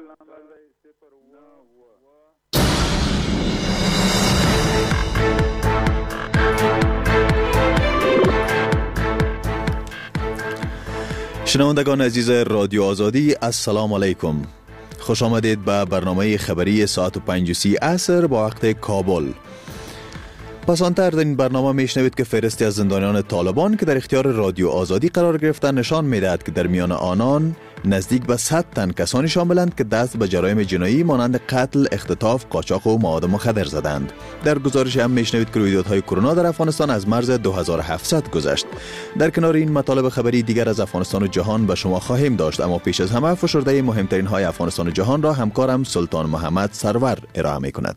شنوندگان عزیز رادیو آزادی، السلام علیکم. خوش آمدید به برنامه خبری ساعت 5:30 عصر با وقت کابل. پس آنتر در این برنامه میشنوید که فهرستی از زندانیان طالبان که در اختیار رادیو آزادی قرار گرفتن نشان میدهد که در میان آنان نزدیک به 100 تن کسانی شاملند که دست به جرایم جنایی مانند قتل، اختطاف، قاچاق و مواد مخدر زدند. در گزارش هم میشنوید که رویدادهای کرونا در افغانستان از مرز 2700 گذشت. در کنار این مطالب خبری دیگر از افغانستان و جهان به شما خواهیم داشت، اما پیش از همه فشرده مهمترین های افغانستان و جهان را همکارم سلطان محمد سرور ارائه میکند.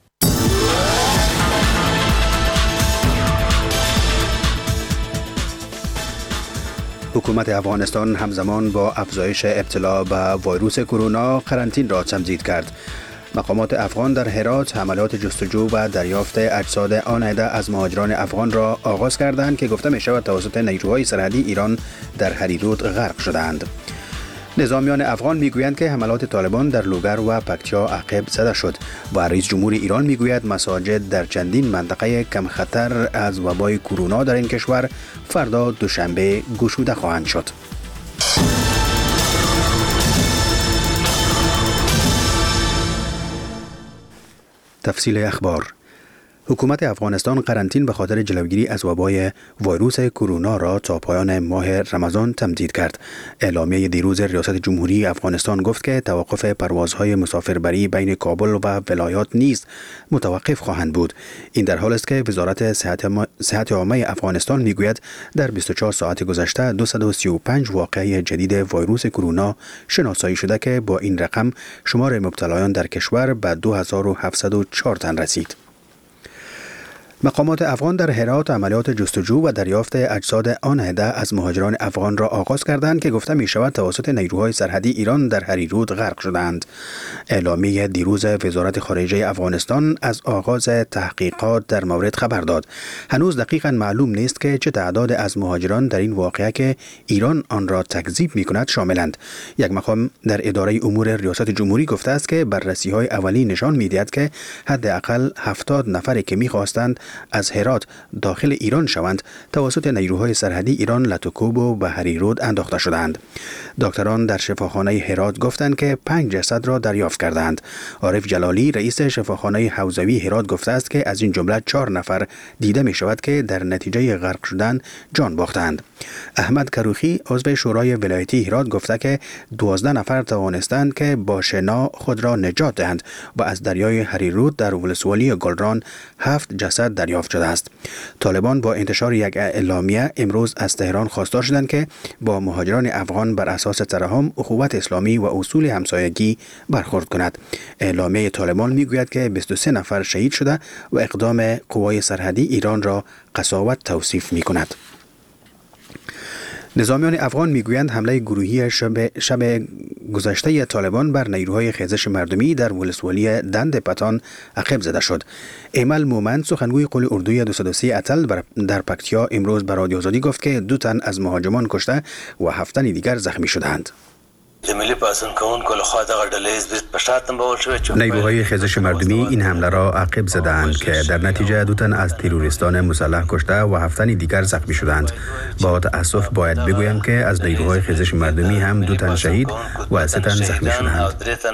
حکومت افغانستان همزمان با افزایش ابتلا به ویروس کرونا قرنطینه را تمدید کرد. مقامات افغان در هرات عملیات جستجو و دریافت اجساد آن عده از مهاجران افغان را آغاز کردند که گفته می شود توسط نیروهای سرحدی ایران در هریرود غرق شدند. نظامیان افغان میگویند که حملات طالبان در لوگر و پکتیا عقب زده شد و رئیس جمهور ایران میگوید مساجد در چندین منطقه کم خطر از وبای کرونا در این کشور فردا دوشنبه گشوده خواهند شد. تفصیل اخبار: حکومت افغانستان قرنطینه به خاطر جلوگیری از وبای ویروس کرونا را تا پایان ماه رمضان تمدید کرد. اعلامیه دیروز ریاست جمهوری افغانستان گفت که توقف پروازهای مسافربری بین کابل و ولایات نیز متوقف خواهند بود. این در حالی است که وزارت صحت عامه افغانستان میگوید در 24 ساعت گذشته 235 واقعه جدید ویروس کرونا شناسایی شده که با این رقم شمار مبتلایان در کشور به 2704 تن رسید. مقامات افغان در هرات عملیات جستجو و دریافت اجساد آن عده از مهاجران افغان را آغاز کردند که گفته می شود توسط نیروهای سرحدی ایران در هریرود غرق شدند. اعلامیه دیروز وزارت خارجه افغانستان از آغاز تحقیقات در مورد خبر داد. هنوز دقیقاً معلوم نیست که چه تعداد از مهاجران در این واقعه که ایران آن را تکذیب می کند شاملند. یک مقام در اداره امور ریاست جمهوری گفته است که بررسی‌های اولی نشان می‌دهد که حداقل 70 نفری که می‌خواستند از هرات داخل ایران شوند توسط نیروهای سرحدی ایران لتوکوب و به هریرود انداخته شدند. دکتران در شفاخانه هرات گفتند که 5 جسد را دریافت کردند. عارف جلالی رئیس شفاخانه حوزوی هرات گفته است که از این جمله 4 نفر دیده می شود که در نتیجه غرق شدن جان باختند. احمد کروخی عضو شورای ولایتی هرات گفته که 12 نفر توانستند که با شنا خود را نجات دهند و از دریای هریرود در ولسوالی گلران 7 جسد دریافت شده است. طالبان با انتشار یک اعلامیه امروز از تهران خواستار شدند که با مهاجران افغان بر اساس ترحم، اخوت اسلامی و اصول همسایگی برخورد کند. اعلامیه طالبان میگوید که 23 نفر شهید شده و اقدام قوای سرحدی ایران را قساوت توصیف می کند. نظامیان افغان میگویند حمله گروهی شب گذشته طالبان بر نیروهای خیزش مردمی در ولسوالی دند پتان عقب زده شد. ایمل مومند سخنگوی قول اردوی 203 اتل در پکتیا امروز به رادیو آزادی گفت که 2 تن از مهاجمان کشته و 7 تن دیگر زخمی شدند. نیروهای خیزش مردمی این حمله را عقب زدند که در نتیجه 2 تن از تروریستان مسلح کشته و 7 تن دیگر زخمی شدند. با تأسف باید بگویم که از نیروهای خیزش مردمی هم 2 تن شهید و 3 تن زخمی شدند.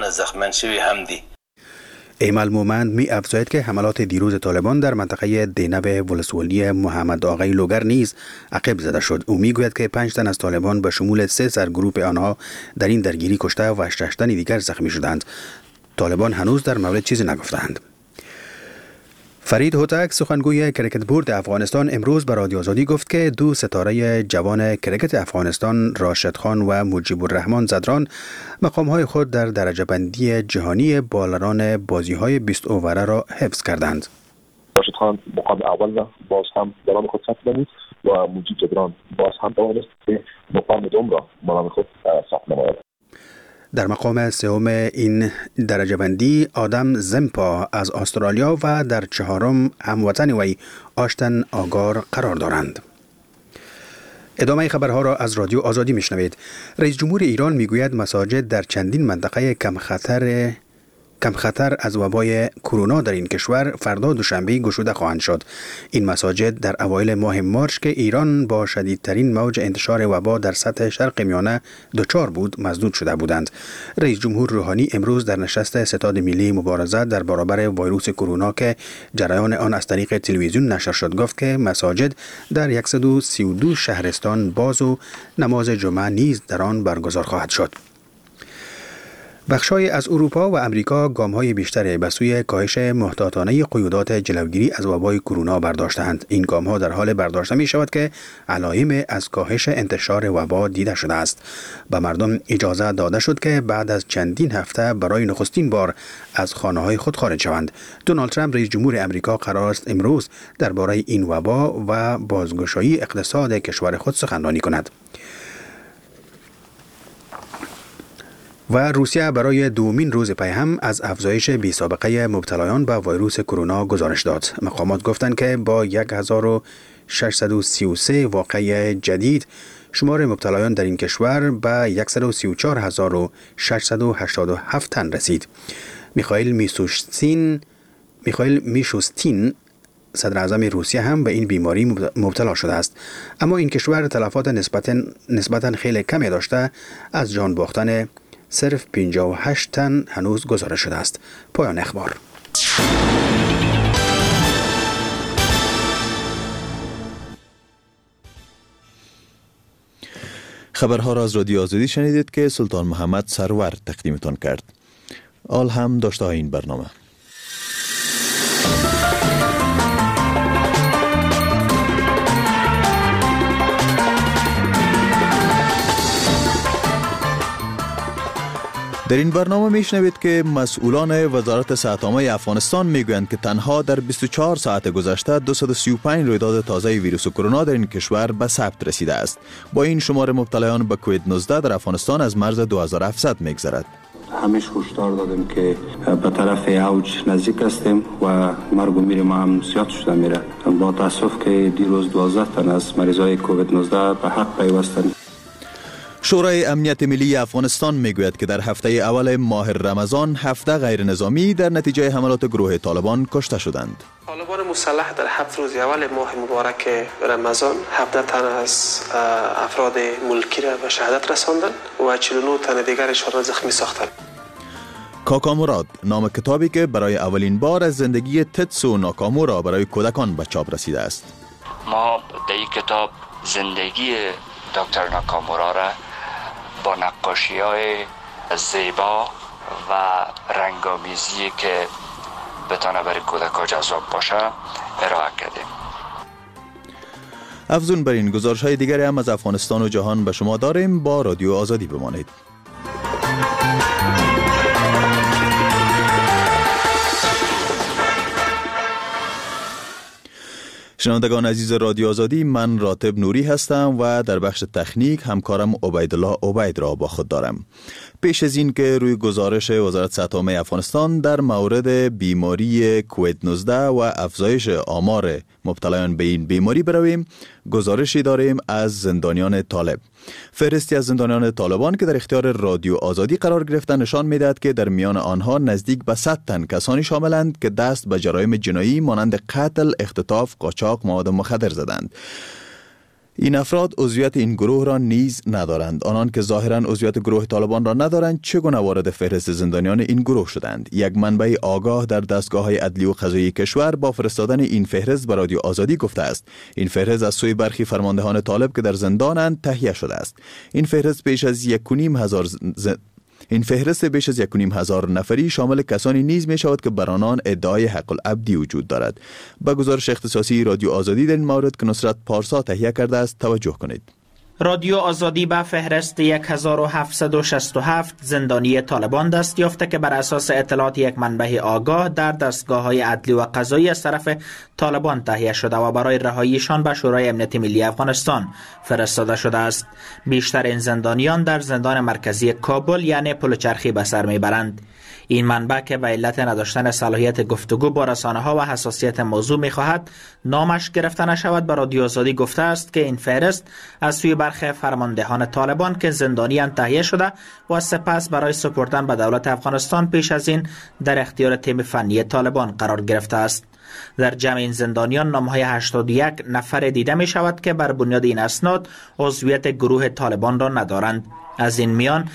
ایمل مومند می افزاید که حملات دیروز طالبان در منطقه دینب ولسوالی محمد آقای لوگر نیز عقب زده شد. او می گوید که 5 تن از طالبان به شمول 3 سرگروپ آنها در این درگیری کشته و 6 تن دیگر زخمی شدند. طالبان هنوز در مورد چیزی نگفتند. فرید هوتک سخنگوی کریکت بورد افغانستان امروز به رادیو آزادی گفت که 2 ستاره جوان کریکت افغانستان راشد خان و مجیب الرحمن زدران مقامهای خود در درجه بندی جهانی بالران بازی‌های 20 اووره را حفظ کردند. راشد خان مقام اول را باز هم برای خود ثبت نمود و مجیب زدران باز هم توانست که مقام دوم را برای خود ثبت نماید. در مقام سوم این درجه بندی آدم زمپا از استرالیا و در 4م هموطن وی آشتن آگار قرار دارند. ادامه خبرها را از رادیو آزادی میشنوید. رئیس جمهور ایران میگوید مساجد در چندین منطقه کم خطر از وبای کرونا در این کشور فردا دوشنبه گشوده خواهند شد. این مساجد در اوایل ماه مارس که ایران با شدیدترین موج انتشار وبا در سطح شرق میانه دچار بود مسدود شده بودند. رئیس جمهور روحانی امروز در نشست ستاد ملی مبارزه در برابر ویروس کرونا که جریان آن از طریق تلویزیون نشر شد گفت که مساجد در 132 شهرستان باز و نماز جمعه نیز در آن برگزار خواهد شد. بخش‌های از اروپا و امریکا گام‌های بیشتری به سوی کاهش محتاطانه قیودات جلوگیری از وبای کرونا برداشتند. این گام‌ها در حال برداشته می‌شود که علائم از کاهش انتشار وبا دیده شده است. به مردم اجازه داده شد که بعد از چندین هفته برای نخستین بار از خانه‌های خود خارج شوند. دونالد ترامپ رئیس جمهور امریکا قرار است امروز درباره این وبا و بازگشایی اقتصاد کشور خود سخنرانی کند. و روسیه برای دومین روز پی هم از افزایش بی‌سابقه مبتلایان به ویروس کرونا گزارش داد. مقامات گفتند که با 1633 واقعه جدید شمار مبتلایان در این کشور به 134687 تن رسید. میخائیل میشوستین صدر اعظم روسیه هم به این بیماری مبتلا شده است، اما این کشور تلفات نسبتاً خیلی کمی داشته. از جان باختن صرف 58 تن هنوز گزارش شده است. پایان اخبار. خبرها را از رادیو آزادی شنیدید که سلطان محمد سرور تقدیمتان کرد. آل هم داشته این برنامه. در این برنامه میشنوید که مسئولان وزارت صحت عامه افغانستان میگویند که تنها در 24 ساعت گذشته 235 رویداد تازه ویروس کرونا در این کشور به ثبت رسیده است. با این شمار مبتلایان به کووید 19 در افغانستان از مرز 2700 میگذرد. همیشه هشدار دادیم که به طرف اوج نزدیک هستیم و مرگ و میر ما هم زیاد شده میره. با تاسف که دیروز 12 تن از مریضای کووید 19 به حق پیوستند. شورای امنیت ملی افغانستان میگوید که در هفته اول ماه رمضان 7 غیر نظامی در نتیجه حملات گروه طالبان کشته شدند. طالبان مسلح در 7 روز اول ماه مبارک رمضان 17 تن از افراد ملکی را به شهادت رساندند و 49 تن دیگرشان را زخمی ساختند. کاکا مراد نام کتابی که برای اولین بار از زندگی تتسو ناکامورا برای کودکان به چاپ رسیده است. ما در این کتاب زندگی دکتر ناکامورا را با نقاشی‌های زیبا و رنگامیزی که بتونه برای کودکان جذاب باشه ارائه کردیم. افزون بر این گزارش‌های دیگری هم از افغانستان و جهان به شما داریم. با رادیو آزادی بمانید. شنوندگان عزیز رادیو آزادی، من راتب نوری هستم و در بخش تکنیک همکارم عبیدالله عبید را با خود دارم. پیش از این که روی گزارش وزارت صحت عامه افغانستان در مورد بیماری کووید 19 و افزایش آمار مبتلایان به این بیماری برویم، گزارشی داریم از زندانیان طالب. فهرستی از زندانیان طالبان که در اختیار رادیو آزادی قرار گرفتن نشان می‌دهد که در میان آنها نزدیک به 100 تن کسانی شاملند که دست به جرایم جنایی مانند قتل، اختطاف، قاچاق مواد مخدر زدند. این افراد عضویت این گروه را نیز ندارند. آنان که ظاهراً عضویت گروه طالبان را ندارند چگونه وارد فهرست زندانیان این گروه شدند؟ یک منبع آگاه در دستگاه‌های عدلی و قضایی کشور با فرستادن این فهرست به رادیو آزادی گفته است. این فهرست از سوی برخی فرماندهان طالب که در زندانند تهیه شده است. این فهرست بیش از 1.5 هزار نفری شامل کسانی نیز می شود که بر آنان ادعای حق العبدی وجود دارد. به گزارش اختصاصی رادیو آزادی در این مورد که نصرت پارسا تهیه کرده است توجه کنید. رادیو آزادی به فهرست 1767 زندانی طالبان دست یافته که بر اساس اطلاعات یک منبع آگاه در دستگاه‌های عدلی و قضایی از طرف طالبان تهیه شده و برای رهاییشان به شورای امنیت ملی افغانستان فرستاده شده است. بیشتر این زندانیان در زندان مرکزی کابل یعنی پلچرخی به سر میبرند. این منبع که به علت نداشتن صلاحیت گفتگو با رسانه‌ها و حساسیت موضوع می‌خواهد نامش گرفته نشود، به رادیو آزادی گفته است که این فهرست از سوی برخی فرماندهان طالبان که زندانیان تهیه شده و سپس برای سپردن به دولت افغانستان پیش از این در اختیار تیم فنی طالبان قرار گرفته است. در جمع این زندانیان نام‌های 81 نفر دیده می شود که بر بنیاد این اسناد عضویت گروه طالبان را ندارند. از این میان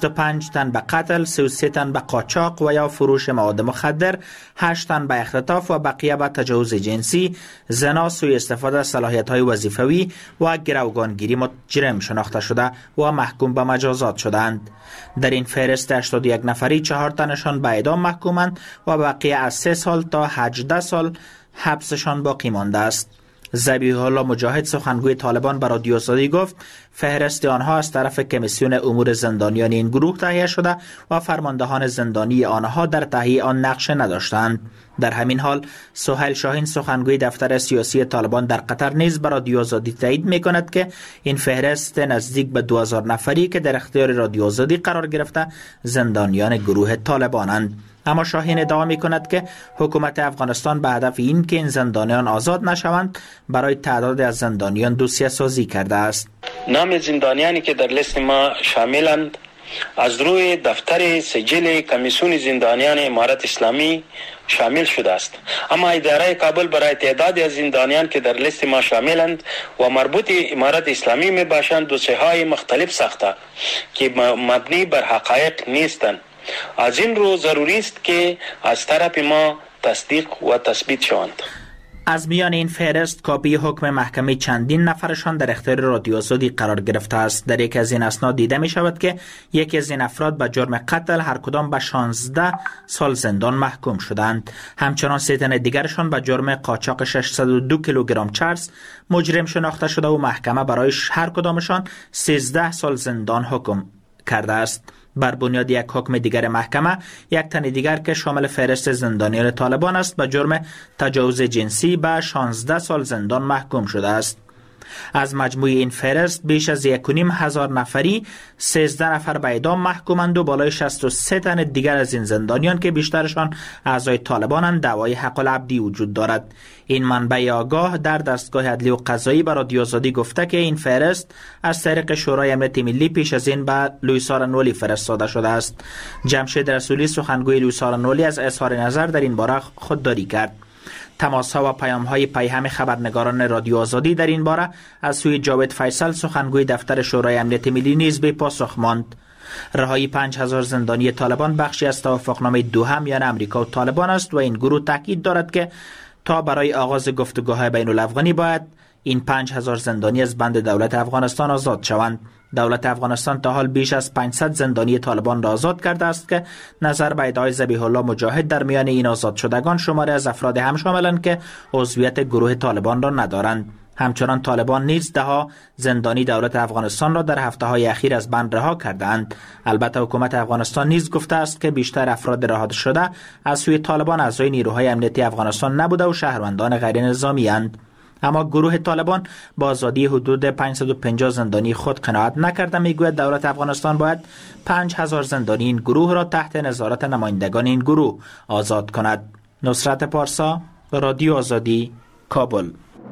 25 تن به قتل، 33 تن به قاچاق و یا فروش مواد مخدر، 8 تن به اختطاف و بقیه به تجاوز جنسی، زنا، سوء استفاده از صلاحیت‌های وظیفوی و گروگانگیری مجرم شناخته شده و محکوم به مجازات شدند. در این فهرست 81 نفری 4 تنشان به اعدام محکومند و بقیه از 3 سال تا 18 سال حبسشان باقی مانده است. ذبیح الله مجاهد سخنگوی طالبان به رادیو آزادی گفت فهرست آنها از طرف کمیسیون امور زندانیان این گروه تهیه شده و فرماندهان زندانی آنها در تهیه آن نقش نداشتند. در همین حال سهیل شاهین سخنگوی دفتر سیاسی طالبان در قطر نیز به رادیو آزادی تایید می‌کند که این فهرست نزدیک به 2000 نفری که در اختیار رادیو آزادی قرار گرفته زندانیان گروه طالبانند. اما شاهین ادعا می کند که حکومت افغانستان به هدف این که این زندانیان آزاد نشوند برای تعداد از زندانیان دوسیه سازی کرده است. نام زندانیانی که در لیست ما شاملند از روی دفتر سجل کمیسیون زندانیان امارت اسلامی شامل شده است، اما اداره کابل برای تعدادی از زندانیان که در لیست ما شاملند و مربوط امارت اسلامی می باشند دوسیه‌های مختلف ساخته که مبنی بر حقایق نیستند. از این رو ضروری است که از طرف ما تصدیق و تثبیت شوند. از میان این فهرست کاپی حکم محکمه چندین نفرشان در اختیار رادیو آزادی قرار گرفته است. در یکی از این اسناد دیده می شود که یکی از این افراد به جرم قتل هر کدام به 16 سال زندان محکوم شدند. همچنان 3 تن دیگرشان به جرم قاچاق 602 کیلوگرم چرس مجرم شناخته شده و محکمه برای هر کدامشان 13 سال زندان حکم کرده است. بر بنیاد یک حکم دیگر محکمه یک تن دیگر که شامل فهرست زندانیان طالبان است به جرم تجاوز جنسی به 16 سال زندان محکوم شده است. از مجموع این فهرست بیش از 1,500 نفری 13 نفر به اعدام محکومند و بالای 63 تن دیگر از این زندانیان که بیشترشان اعضای طالبانند دعوای حق العبدی وجود دارد. این منبع آگاه در دستگاه عدلی و قضایی به رادیو آزادی گفته که این فهرست از طریق شورای امنیت ملی پیش از این به لوئیس آرنولی فرستاده شده است. جمشید رسولی سخنگوی لوئیس آرنولی از اظهار نظر در این باره خودداری کرد. تماس‌ها و پیام‌های پیهم خبرنگاران رادیو آزادی در این باره از سوی جاوید فیصل سخنگوی دفتر شورای امنیت ملی نیز به پاسخ ماند. رهایی 5000 زندانی طالبان بخشی از توافقنامه دوحه میان امریکا و طالبان است و این گروه تاکید دارد که تا برای آغاز گفتگوهای بین الافغانی باید این 5000 زندانی از بند دولت افغانستان آزاد شوند. دولت افغانستان تا حال بیش از 500 زندانی طالبان را آزاد کرده است که نظر به ادعای ذبیح الله مجاهد در میان این آزاد شدگان شماره از افراد هم شاملند که عضویت گروه طالبان را ندارند. همچنان طالبان نیز دهها زندانی دولت افغانستان را در هفته‌های اخیر از بند رها کردند. البته حکومت افغانستان نیز گفته است که بیشتر افراد رها شده از سوی طالبان اعضای نیروهای امنیتی افغانستان نبوده و شهروندان غیر نظامی اند. اما گروه طالبان با آزادی حدود 550 زندانی خود قناعت نکرده. میگوید دولت افغانستان باید 5000 زندانی این گروه را تحت نظارت نمایندگان این گروه آزاد کند. نصرت پارسا، رادیو آزادی، کابل.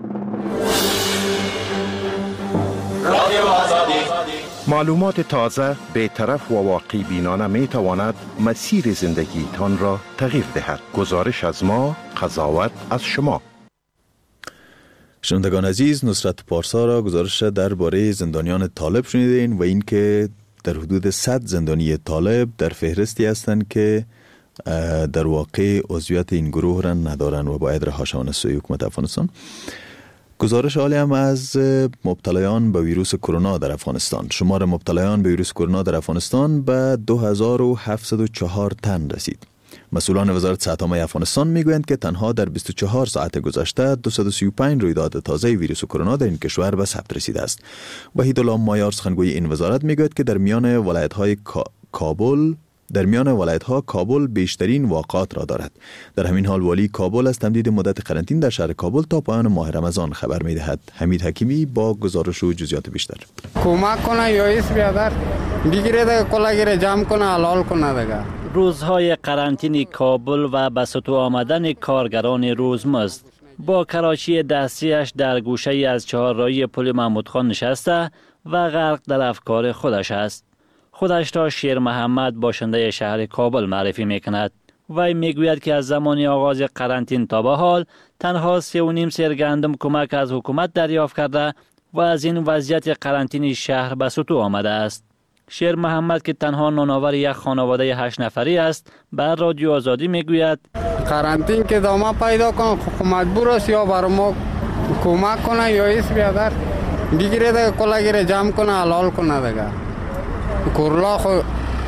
معلومات تازه، بی‌طرف و واقع بینانه می تواند مسیر زندگی تان را تغییر دهد. گزارش از ما، قضاوت از شما. شنوندگان عزیز، نصرت پارسا را گزارش درباره زندانیان طالب شنیدین و اینکه در حدود 100 زندانی طالب در فهرستی هستند که در واقع عضویت این گروه را ندارند و باید رها شوند از سوی حکومت افغانستان. گزارش حالی هم از مبتلایان به ویروس کرونا در افغانستان. شمار مبتلایان به ویروس کرونا در افغانستان به 2704 تن رسید. مسئولان وزارت صحت عامه افغانستان میگویند که تنها در 24 ساعت گذشته 235 رویداد تازه ویروس کرونا در این کشور به ثبت رسیده است. وحیدالله مایار سخنگوی این وزارت میگوید که در میان ولایت‌ها کابل بیشترین واقعات را دارد. در همین حال والی کابل از تمدید مدت قرنطینه در شهر کابل تا پایان ماه رمضان خبر می‌دهد. حمید حکیمی با گزارش و جزئیات بیشتر. کمک کنه یا ایس بیادر بگیره دیگه کلاگیره جمع کنه حلال کنه دیگه. روزهای قرنطینه کابل و به سطوح آمدن کارگران روزمزد با کراچی دستیش در گوشه از چهارراهی پل محمود خان نشسته و غرق در افکار خودش است. خودش را شیر محمد باشنده شهر کابل معرفی میکند. وی میگوید که از زمان آغاز قرنطینه تا به حال تنها 3.5 سیر گندم کمک از حکومت دریافت کرده و از این وضعیت قرنطینه شهر به سطوح آمده است. شیر محمد که تنها نانآور یک خانواده 8 نفری است، بر رادیو آزادی میگوید قرنطینه که دامه پیدا کن مجبور است یا بر ما کمک کنه یا ایس بیادر بگیره دیگه کلاگیره جمع کنه حلال کنه دیگه. کرونا خو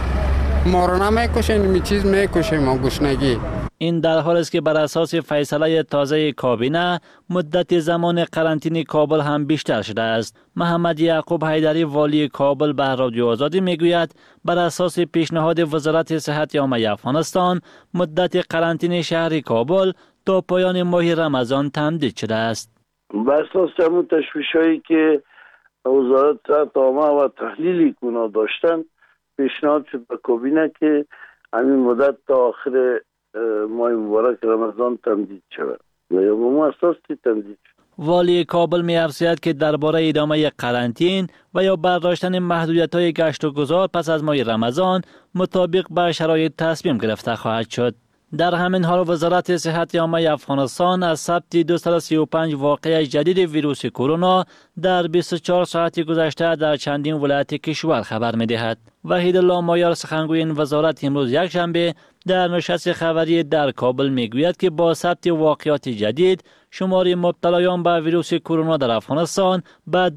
ما رو نمیکشه، می چیز میکشه ما گشنگی. این در حال است که بر اساس فیصله تازه کابینه مدت زمان قرنطینه کابل هم بیشتر شده است. محمد یعقوب حیدری والی کابل به رادیو آزادی میگوید بر اساس پیشنهاد وزارت صحت عامه افغانستان مدت قرنطینه شهر کابل تا پایان ماه رمضان تمدید شده است. بر اساس همون تشویش‌هایی که وزارت صحت عامه و تحلیلی کونا داشتن پیشنهاد شد به کابینه که همین مدت تا آخر ماه مبارک رمضان تمدید شود و یا به اساس تمدید شد. والی کابل می افزاید که درباره ادامه قرنطینه و یا برداشتن محدودیت‌های گشت و گذار پس از ماه رمضان مطابق با شرایط تصمیم گرفته خواهد شد. در همین حال وزارت صحت عامه افغانستان از ثبت 235 واقعه جدید ویروس کرونا در 24 ساعت گذشته در چندین ولایت کشور خبر می‌دهد. وحیدالله مایار سخنگوی این وزارت امروز یکشنبه در نشست خبری در کابل میگوید که با ثبت واقعات جدید شمار مبتلایان به ویروس کرونا در افغانستان به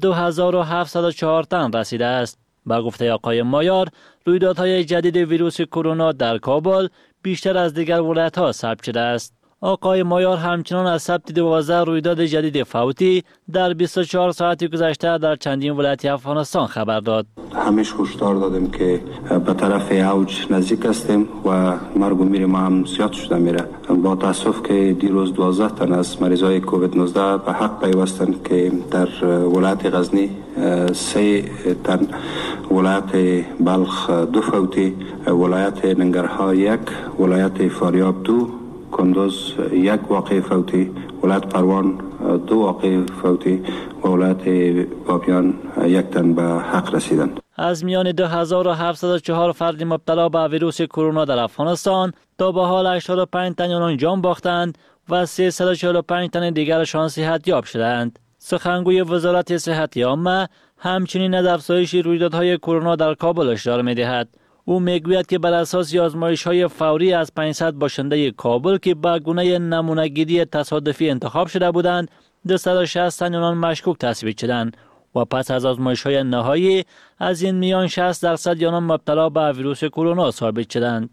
2704 تن رسیده است. با گفته آقای مایار رویدادهای جدید ویروس کرونا در کابل بیشتر از دیگر ولایت‌ها ثبت شده است. آقای مایار همچنان از ثبت 12 رویداد جدید فوتی در 24 ساعت گذشته در چندین ولایت افغانستان خبر داد. همیشه هشدار دادیم که به طرف اوج نزدیک هستیم و مرگ و میر ما هم زیاد شده میره. با تاسف که دیروز 12 تن از مریضای کووید 19 به حق پیوستند که در ولایت غزنی 3 تن، ولایت بلخ 2 فوتی، ولایت ننگرهار 1، ولایت فاریاب 2، کندوز 1 واقع فوتی، ولایت پروان 2 واقع فوتی و ولایت بابیان 1 تن به حق رسیدند. از میان 2704 فرد مبتلا به ویروس کرونا در افغانستان تا به حال 85 تن آنان جان باختند و 345 تن دیگرشان صحت یاب شدند. سخنگوی وزارت صحت عامه همچنین از افزایش رویدادهای کرونا در کابل اشاره می‌دهد. او میگوید که بر اساس آزمایش‌های فوری از 500 باشنده کابل که به گونه نمونه‌گیری تصادفی انتخاب شده بودند 260 تن آنان مشکوک تثبیت شدند و پس از آزمایش‌های نهایی از این میان 60% آنان مبتلا به ویروس کرونا ثابت شدند.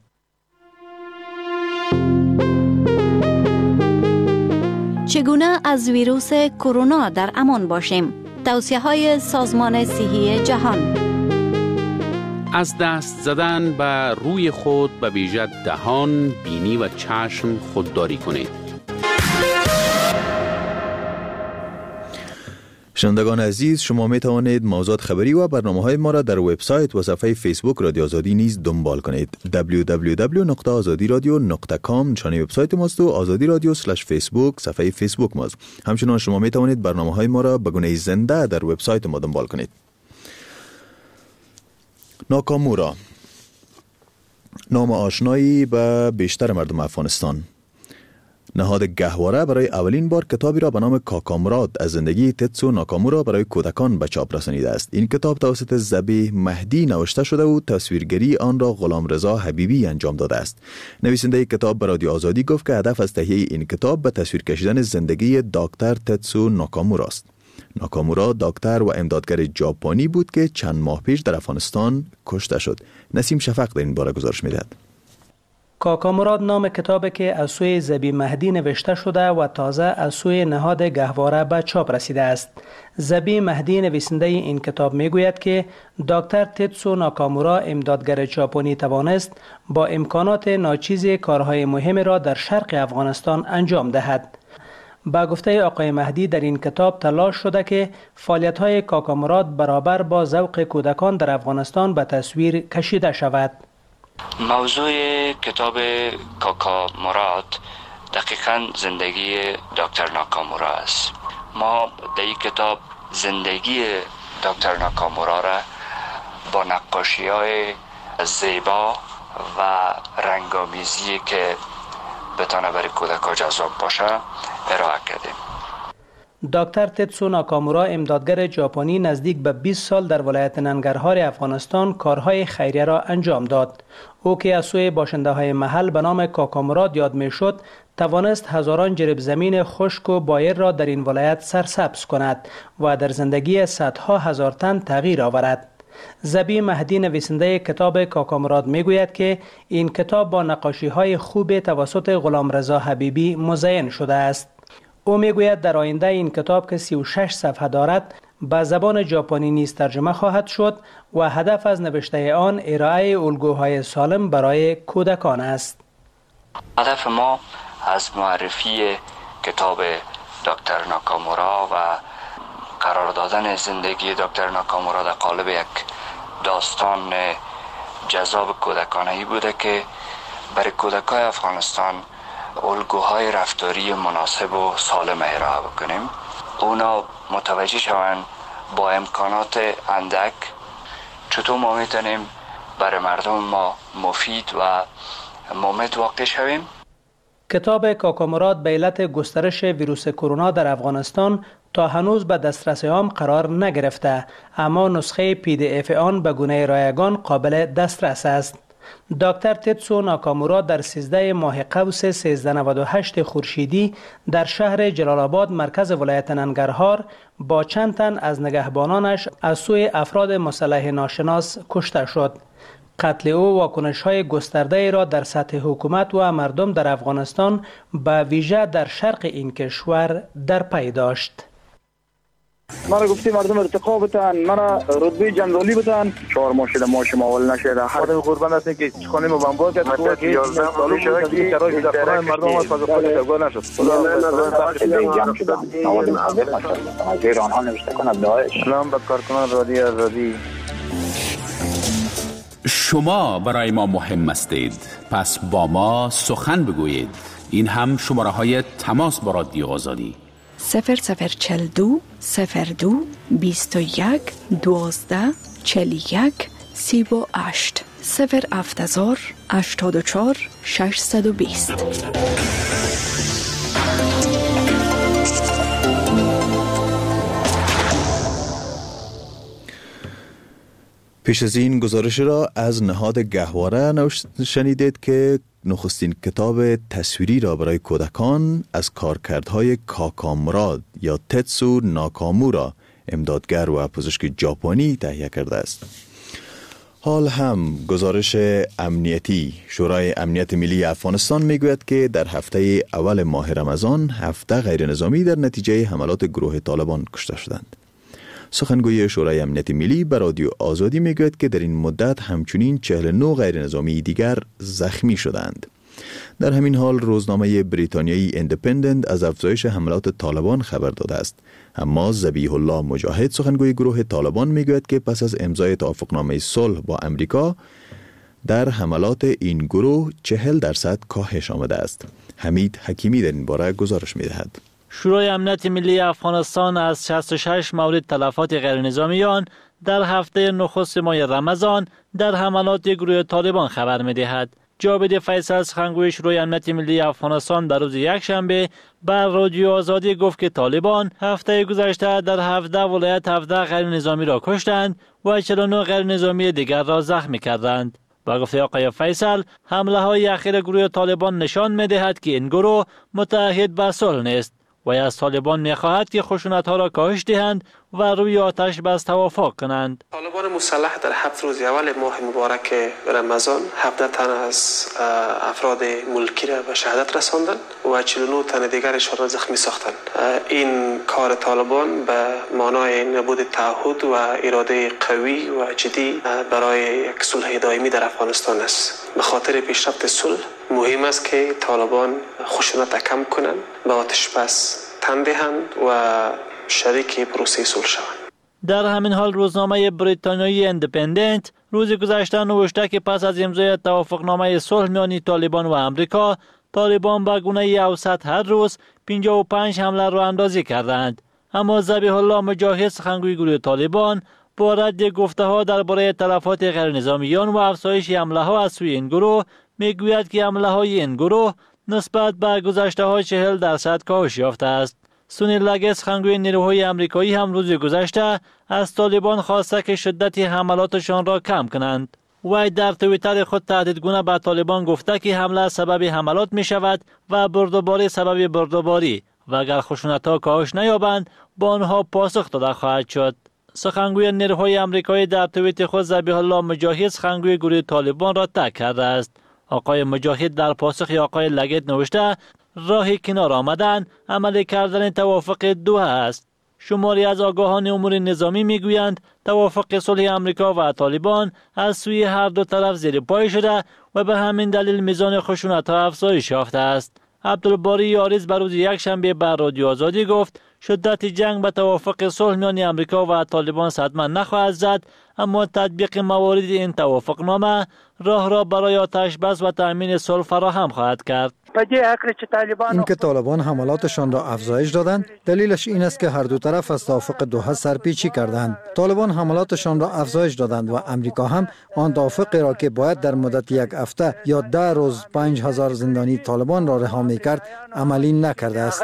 چگونه از ویروس کرونا در امان باشیم؟ توصیه‌های سازمان صحی جهان. از دست زدن به روی خود به ویژه دهان، بینی و چشم خودداری کنید. شنوندگان عزیز، شما می توانید موضوعات خبری و برنامه‌های ما را در وبسایت و صفحه فیسبوک رادیو آزادی نیز دنبال کنید. www.azadiradio.com چانه وبسایت ماست و آزادی رادیو /فیسبوک صفحه فیسبوک ماست. همچنین شما می توانید برنامه‌های ما را به گونه زنده در وبسایت ما دنبال کنید. ناکامورا، نام آشنایی به بیشتر مردم افغانستان. نهاد گهواره برای اولین بار کتابی را به نام کاکامراد از زندگی تتسو ناکامورا برای کودکان به چاپ رسانیده است. این کتاب توسط ذبیح مهدی نوشته شده و تصویرگری آن را غلامرضا حبیبی انجام داده است. نویسنده کتاب به رادیو آزادی گفت که هدف از تهیه این کتاب به تصویر کشیدن زندگی دکتر تتسو ناکامورا است. ناکامورا دکتر و امدادگر ژاپنی بود که چند ماه پیش در افغانستان کشته شد. نسیم شفق در این باره گزارش می‌دهد. کاکا مراد نام کتابی که از سوی زبی مهدی نوشته شده و تازه از سوی نهاد گهواره به چاپ رسیده است. زبی مهدی نویسنده این کتاب میگوید که دکتر تتسو ناکامورا امدادگر ژاپنی توانست با امکانات ناچیز کارهای مهم را در شرق افغانستان انجام دهد. با گفته آقای مهدی در این کتاب تلاش شده که فعالیت‌های کاکا مراد برابر با ذوق کودکان در افغانستان به تصویر کشیده شود. موضوع کتاب کاکا مراد دقیقاً زندگی دکتر ناکامورا است. ما در این کتاب زندگی دکتر ناکامورا را با نقاشی‌های زیبا و رنگامیزی که بتانه برای کودکان جذاب باشه ارائه کردیم. دکتر تتسو ناکامورا امدادگر ژاپنی نزدیک به 20 سال در ولایت ننگرهار افغانستان کارهای خیریه را انجام داد. او که از سوی باشنده های محل به نام کاکا مراد یاد می شد، توانست هزاران جریب زمین خشک و بایر را در این ولایت سرسبز کند و در زندگی صدها هزار تن تغییر آورد. زبی مهدی نویسنده کتاب کاکا مراد می گوید که این کتاب با نقاشی های خوب توسط غلامرضا حبیبی مزین شده است. او میگوید در آینده این کتاب که 36 صفحه دارد به زبان ژاپنی نیز ترجمه خواهد شد و هدف از نوشته آن ارائه الگوهای سالم برای کودکان است. هدف ما از معرفی کتاب دکتر ناکامورا و قرار دادن زندگی دکتر ناکامورا در قالب یک داستان جذاب کودکانه‌ای بوده که برای کودکان افغانستان الگوهای رفتاری مناسب و سالم ارائه بکنیم. اونا متوجه شوند با امکانات اندک چطور ما میتونیم برای مردم ما مفید و مفید واقع شویم. کتاب کاکا مراد به علت گسترش ویروس کرونا در افغانستان تا هنوز به دسترس عام قرار نگرفته، اما نسخه PDF آن به گونه رایگان قابل دسترس است. دکتر تتسو ناکامورا در 13 ماه قوس 1398 خورشیدی در شهر جلال آباد مرکز ولایت ننگرهار با چند تن از نگهبانانش از سوی افراد مسلح ناشناس کشته شد. قتل او واکنش‌های گسترده را در سطح حکومت و مردم در افغانستان به ویژه در شرق این کشور در پی داشت. مرا گفتی مردم ارتقا بتن، مرا رتبه جنرالی بتن، 4 ماه شده ماش ماول نشده. خدا قربان است که خانه ما بمبار کرد تو که 11 سال شده که قرار در خانه مردم از فضا خود تگو نشد. خدا آنها نوشته کند داعش. سلام به کارکنان رادیو آزادی. شما برای ما مهم هستید، پس با ما سخن بگویید. این هم شماره های تماس با رادیو آزادی 0042 02 21 12 41 38 070 84 620. پیش از این گزارش را از نهاد گهواره شنیدید که نخستین کتاب تصویری را برای کودکان از کارکردهای کاکا مراد یا تتسو ناکامورا امدادگر و پزشک ژاپنی تهیه کرده است. حال هم گزارش امنیتی شورای امنیت ملی افغانستان میگوید که در هفته اول ماه رمضان 17 غیر نظامی در نتیجه حملات گروه طالبان کشته شدند. سخنگوی شورای امنیت ملی به رادیو آزادی میگوید که در این مدت همچنین 49 غیر نظامی دیگر زخمی شدند. در همین حال روزنامه بریتانیایی ایندیپندنت از افزایش حملات طالبان خبر داده است. اما ذبیح الله مجاهد سخنگوی گروه طالبان میگوید که پس از امضای توافقنامه صلح با امریکا در حملات این گروه 40% کاهش آمده است. حمید حکیمی در این باره گزارش میدهد. شورای امنیت ملی افغانستان از 66 مورد تلفات غیرنظامیان در هفته نخست ماه رمضان در حملات گروه طالبان خبر می‌دهد. جاوید فیصل سخنگوی شورای امنیت ملی افغانستان در روز یکشنبه بر رادیو آزادی گفت که طالبان هفته گذشته در 17 ولایت 17 غیرنظامی را کشتند و 49 غیرنظامی دیگر را زخمی کردند. با گفته آقای فیصل، حمله های اخیر گروه طالبان نشان می‌دهد که این گروه متعهد به صلح نیست و از طالبان می‌خواهد که خشونت‌ها را کاهش دهند و روی آتش بس توافق کنند. طالبان مسلح در 7 روز اول ماه مبارک رمضان 17 تن از افراد ملکی را به شهادت رساندند و 49 تن دیگرشان را زخمی ساختند. این کار طالبان به معنای نبود تعهد و اراده قوی و جدی برای یک صلح دائمی در افغانستان است. به خاطر پیشرفت صلح مهم است که طالبان خشونت کم کنند، به آتش بس تن دهند و شریک پروسه صلح شوند. در همین حال روزنامه بریتانیایی اندیپندنت روز گذشته نوشته که پس از امضای توافقنامه صلح میان طالبان و امریکا، طالبان به گونه اوسط هر روز 55 حمله راه اندازی کردند. اما ذبیح الله مجاهد سخنگوی گروه طالبان با رد گفته‌ها درباره تلفات غیر نظامیان و افزایش حمله‌ها از سوی این گروه میگوید که حمله‌های این گروه نسبت به گذشته‌های 40% کاهش یافته است. سونی لگس سخنگوی نیروهای آمریکایی هم روز گذشته از طالبان خواسته که شدت حملاتشان را کم کنند. وی در توییتر خود تهدیدگونه به طالبان گفته که حمله سبب حملات می شود و برده‌باری سبب برده‌باری و اگر خشونت‌ها کاهش نیابند با آنها پاسخ داده خواهد شد. سخنگوی نیروهای آمریکایی در توییت خود ذبیح الله مجاهد سخنگوی گروه طالبان را تایید کرده است. آقای مجاهد در پاسخ آقای لگت نوشته راه کنار آمدن عملی کردن توافق دوحه است. شماری از آگاهان امور نظامی میگویند توافق صلح آمریکا و طالبان از سوی هر دو طرف زیر پای شده و به همین دلیل میزان خشونت‌ها افزایش یافته است. عبدالباری یاریز بر روز یکشنبه بر رادیو آزادی گفت شدت جنگ به توافق صلح میان آمریکا و طالبان صدمه نخواهد زد، اما تطبیق موارد این توافقنامه راه را برای آتش بس و تأمین صلح فراهم خواهد کرد. اینکه طالبان حملاتشان را افزایش دادند دلیلش این است که هر دو طرف از توافق دوحه سرپیچی کردند. طالبان حملاتشان را افزایش دادند و امریکا هم آن توافقی را که باید در مدت 1 هفته یا 10 روز 5000 زندانی طالبان را رها می‌کرد عملی نکرده است.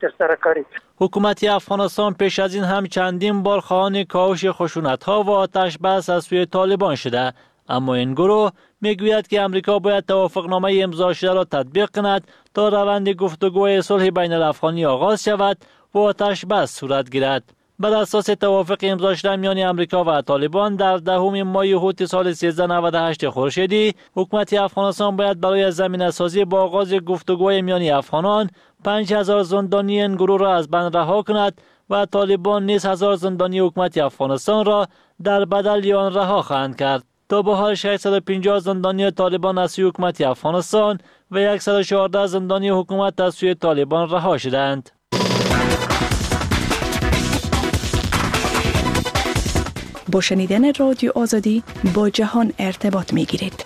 حکومت افغانستان پیش از این هم چندین بار خواهان کاهش خشونت‌ها و آتش بس از سوی طالبان شده، اما این گروه میگوید که امریکا باید توافقنامه امضا شده را تطبیق کند تا روند گفتگوی صلح بین الافغانی آغاز شود و آتش بس صورت گیرد. بر اساس توافق امضا شده میان امریکا و طالبان در 10 ماه هوت سال 1398 خورشیدی، حکومت افغانستان باید برای زمینه‌سازی با آغاز گفتگوی میان افغانان 5000 زندانی این گروه را از بند رها کند و طالبان نیز 1000 زندانی حکومت افغانستان را در بدل آن رها خواهند کرد. تا به حال 650 زندانی طالبان از سوی حکومت افغانستان و 114 زندانی حکومت از سوی طالبان رها شدند. با شنیدن رادیو آزادی با جهان ارتباط می گیرید.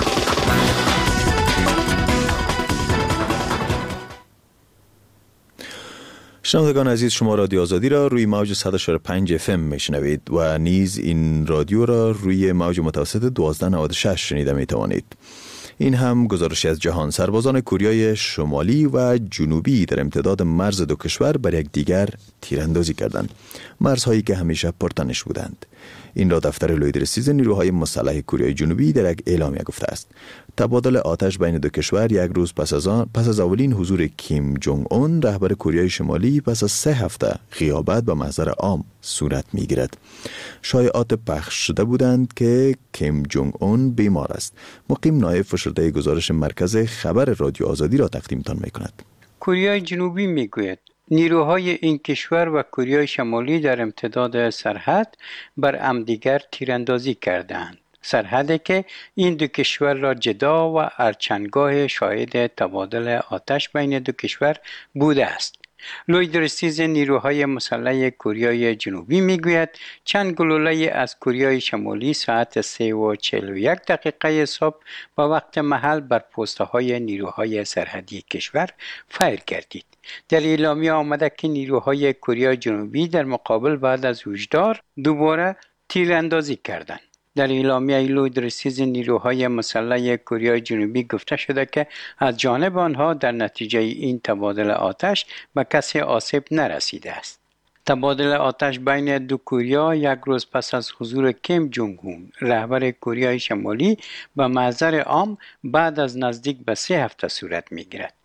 شنوندگان عزیز، شما رادیو آزادی را روی موج 104.5 FM میشنوید و نیز این رادیو را روی موج متوسط 1296 شنیده می توانید. این هم گزارشی از جهان. سربازان کوریای شمالی و جنوبی در امتداد مرز دو کشور بر یکدیگر تیراندازی کردند، مرزهایی که همیشه پرتنش بودند. این را دفتر لویدرسیز نیروهای مسلح کوریای جنوبی در یک اعلامیه گفته است. تبادل آتش بین دو کشور یک روز پس از اولین حضور کیم جونگ اون رهبر کوریای شمالی پس از 3 هفته غیابت به محضر عام صورت می‌گیرد. شایعات پخش شده بودند که کیم جونگ اون بیمار است. مقیم نایب فشرده گزارش مرکز خبر رادیو آزادی را تقدیمتان می‌کند. کوریای جنوبی میگوید نیروهای این کشور و کوریای شمالی در امتداد سرحد بر همدیگر تیراندازی کردند. سرحدی که این دو کشور را جدا و ارچنگاه شاهد تبادل آتش بین دو کشور بوده است. لویدرسیز نیروهای مسلح کوریای جنوبی میگوید چند گلوله از کوریای شمالی ساعت 3:41 صبح با وقت محل بر پست‌های نیروهای سرحدی کشور فایر گردید. در اعلامیه آمده که نیروهای کوریای جنوبی در مقابل بعد از هشدار دوباره تیراندازی کردند. در اعلامیه لویدرسیز نیروهای مسلح کوریای جنوبی گفته شده که از جانب آنها در نتیجه این تبادل آتش به کسی آسیب نرسیده است. تبادل آتش بین دو کوریا یک روز پس از حضور کیم جونگ اون رهبر کوریای شمالی به محضر عام بعد از نزدیک به 3 هفته صورت می‌گیرد.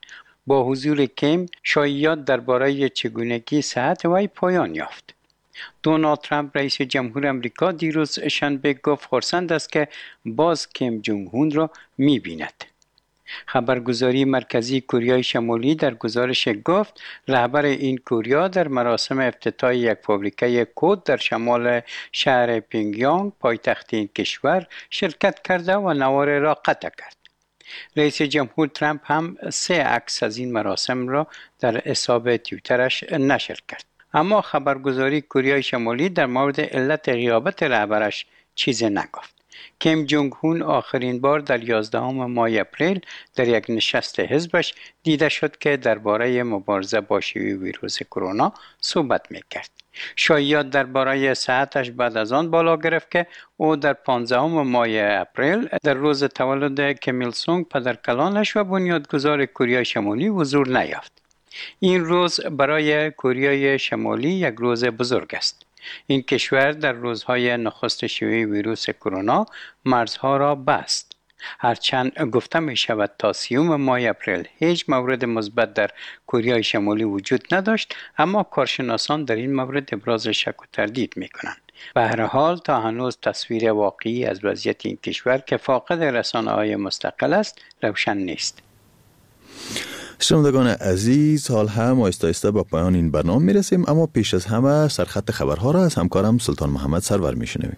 با حضور کیم شایعات درباره چگونگی صحت وی پایان یافت. دونالد ترامپ رئیس جمهور امریکا دیروز شنبه گفت خرسند است که باز کیم جونگ هون را می‌بیند. خبرگزاری مرکزی کره شمالی در گزارش گفت رهبر این کره در مراسم افتتاح یک فابریکه کود در شمال شهر پینگیانگ پایتخت این کشور شرکت کرده و نوار را قطع کرد. رئیس جمهور ترامپ هم 3 عکس از این مراسم را در حساب توییترش نشر کرد. اما خبرگزاری کره شمالی در مورد علت غیابت رهبرش چیزی نگفت. کیم جونگ هون آخرین بار در 11 ماه اپریل در یک نشست حزبش دیده شد که درباره مبارزه با شیوع ویروس کرونا صحبت می‌کرد. شایعات درباره صحتش بعد از آن بالا گرفت که او در 15 ماه اپریل در روز تولد کیم ایل سونگ پدرکلانش و بنیادگذار کره شمالی حضور نیافت. این روز برای کره شمالی یک روز بزرگ است. این کشور در روزهای نخست شیوع ویروس کرونا مرزها را بست. هرچند گفته می شود تا 30 ماه اپریل هیچ مورد مثبت در کره شمالی وجود نداشت، اما کارشناسان در این مورد ابراز شک و تردید می کنند. به هر حال تا هنوز تصویر واقعی از وضعیت این کشور که فاقد رسانه‌های مستقل است روشن نیست. شنوندگان عزیز، حال هم آهسته به پایان این برنامه میرسیم، اما پیش از همه سرخط خبرها را از همکارم سلطان محمد سرور میشنویم.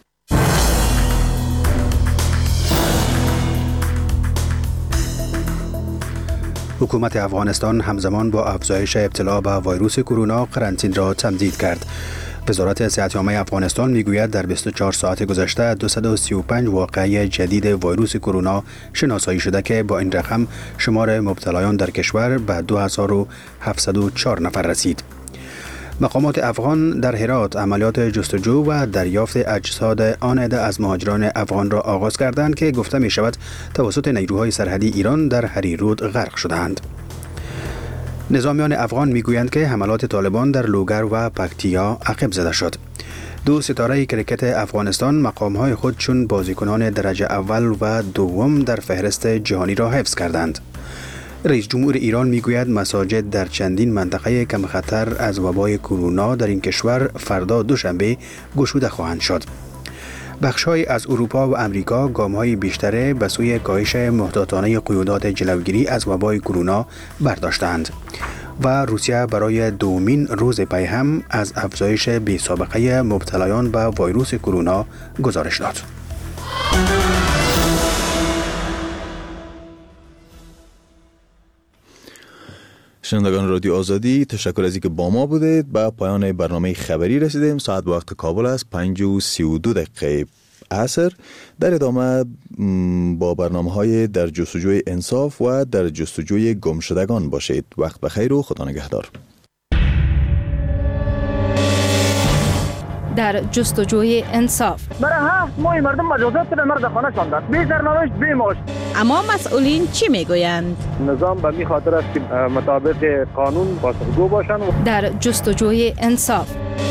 حکومت افغانستان همزمان با افزایش ابتلا به ویروس کرونا قرنطینه را تمدید کرد. وزارت صحت عامه افغانستان میگوید در 24 ساعت گذشته 235 واقعه جدید ویروس کرونا شناسایی شده که با این رقم شمار مبتلایان در کشور به 2704 نفر رسید. مقامات افغان در هرات عملیات جستجو و دریافت اجساد آن عده از مهاجران افغان را آغاز کردند که گفته می شود توسط نیروهای سرحدی ایران در هریرود غرق شدند. نظامیان افغان میگویند که حملات طالبان در لوگر و پکتیا عقب زده شد. 2 ستاره کرکت افغانستان مقامهای خود چون بازیکنان درجه اول و دوم در فهرست جهانی را حفظ کردند. رئیس جمهور ایران میگوید مساجد در چندین منطقه کم خطر از وبای کرونا در این کشور فردا دوشنبه گشوده خواهند شد. بخش‌های از اروپا و امریکا گام‌های بیشتر به سوی کاهش محتاطانه قیودات جلوگیری از وبای کرونا برداشتند و روسیه برای دومین روز پی هم از افزایش بی‌سابقه مبتلایان به ویروس کرونا گزارش داد. شنوندگان رادیو آزادی، تشکر از اینکه با ما بودید. به پایان برنامه خبری رسیدیم. ساعت به وقت کابل است 5:32 عصر. در ادامه با برنامه‌های در جستجوی انصاف و در جستجوی گمشدگان باشید. وقت بخیر و خدا نگهدار. در جستجوی انصاف برای 7 ماه مردم مجازات در مرد خانه شاندند، بی سرنوشت بی معاش. اما مسئولین چی میگویند؟ نظام به می خاطر است که مطابق قانون پاسخگو باشند. در جستجوی انصاف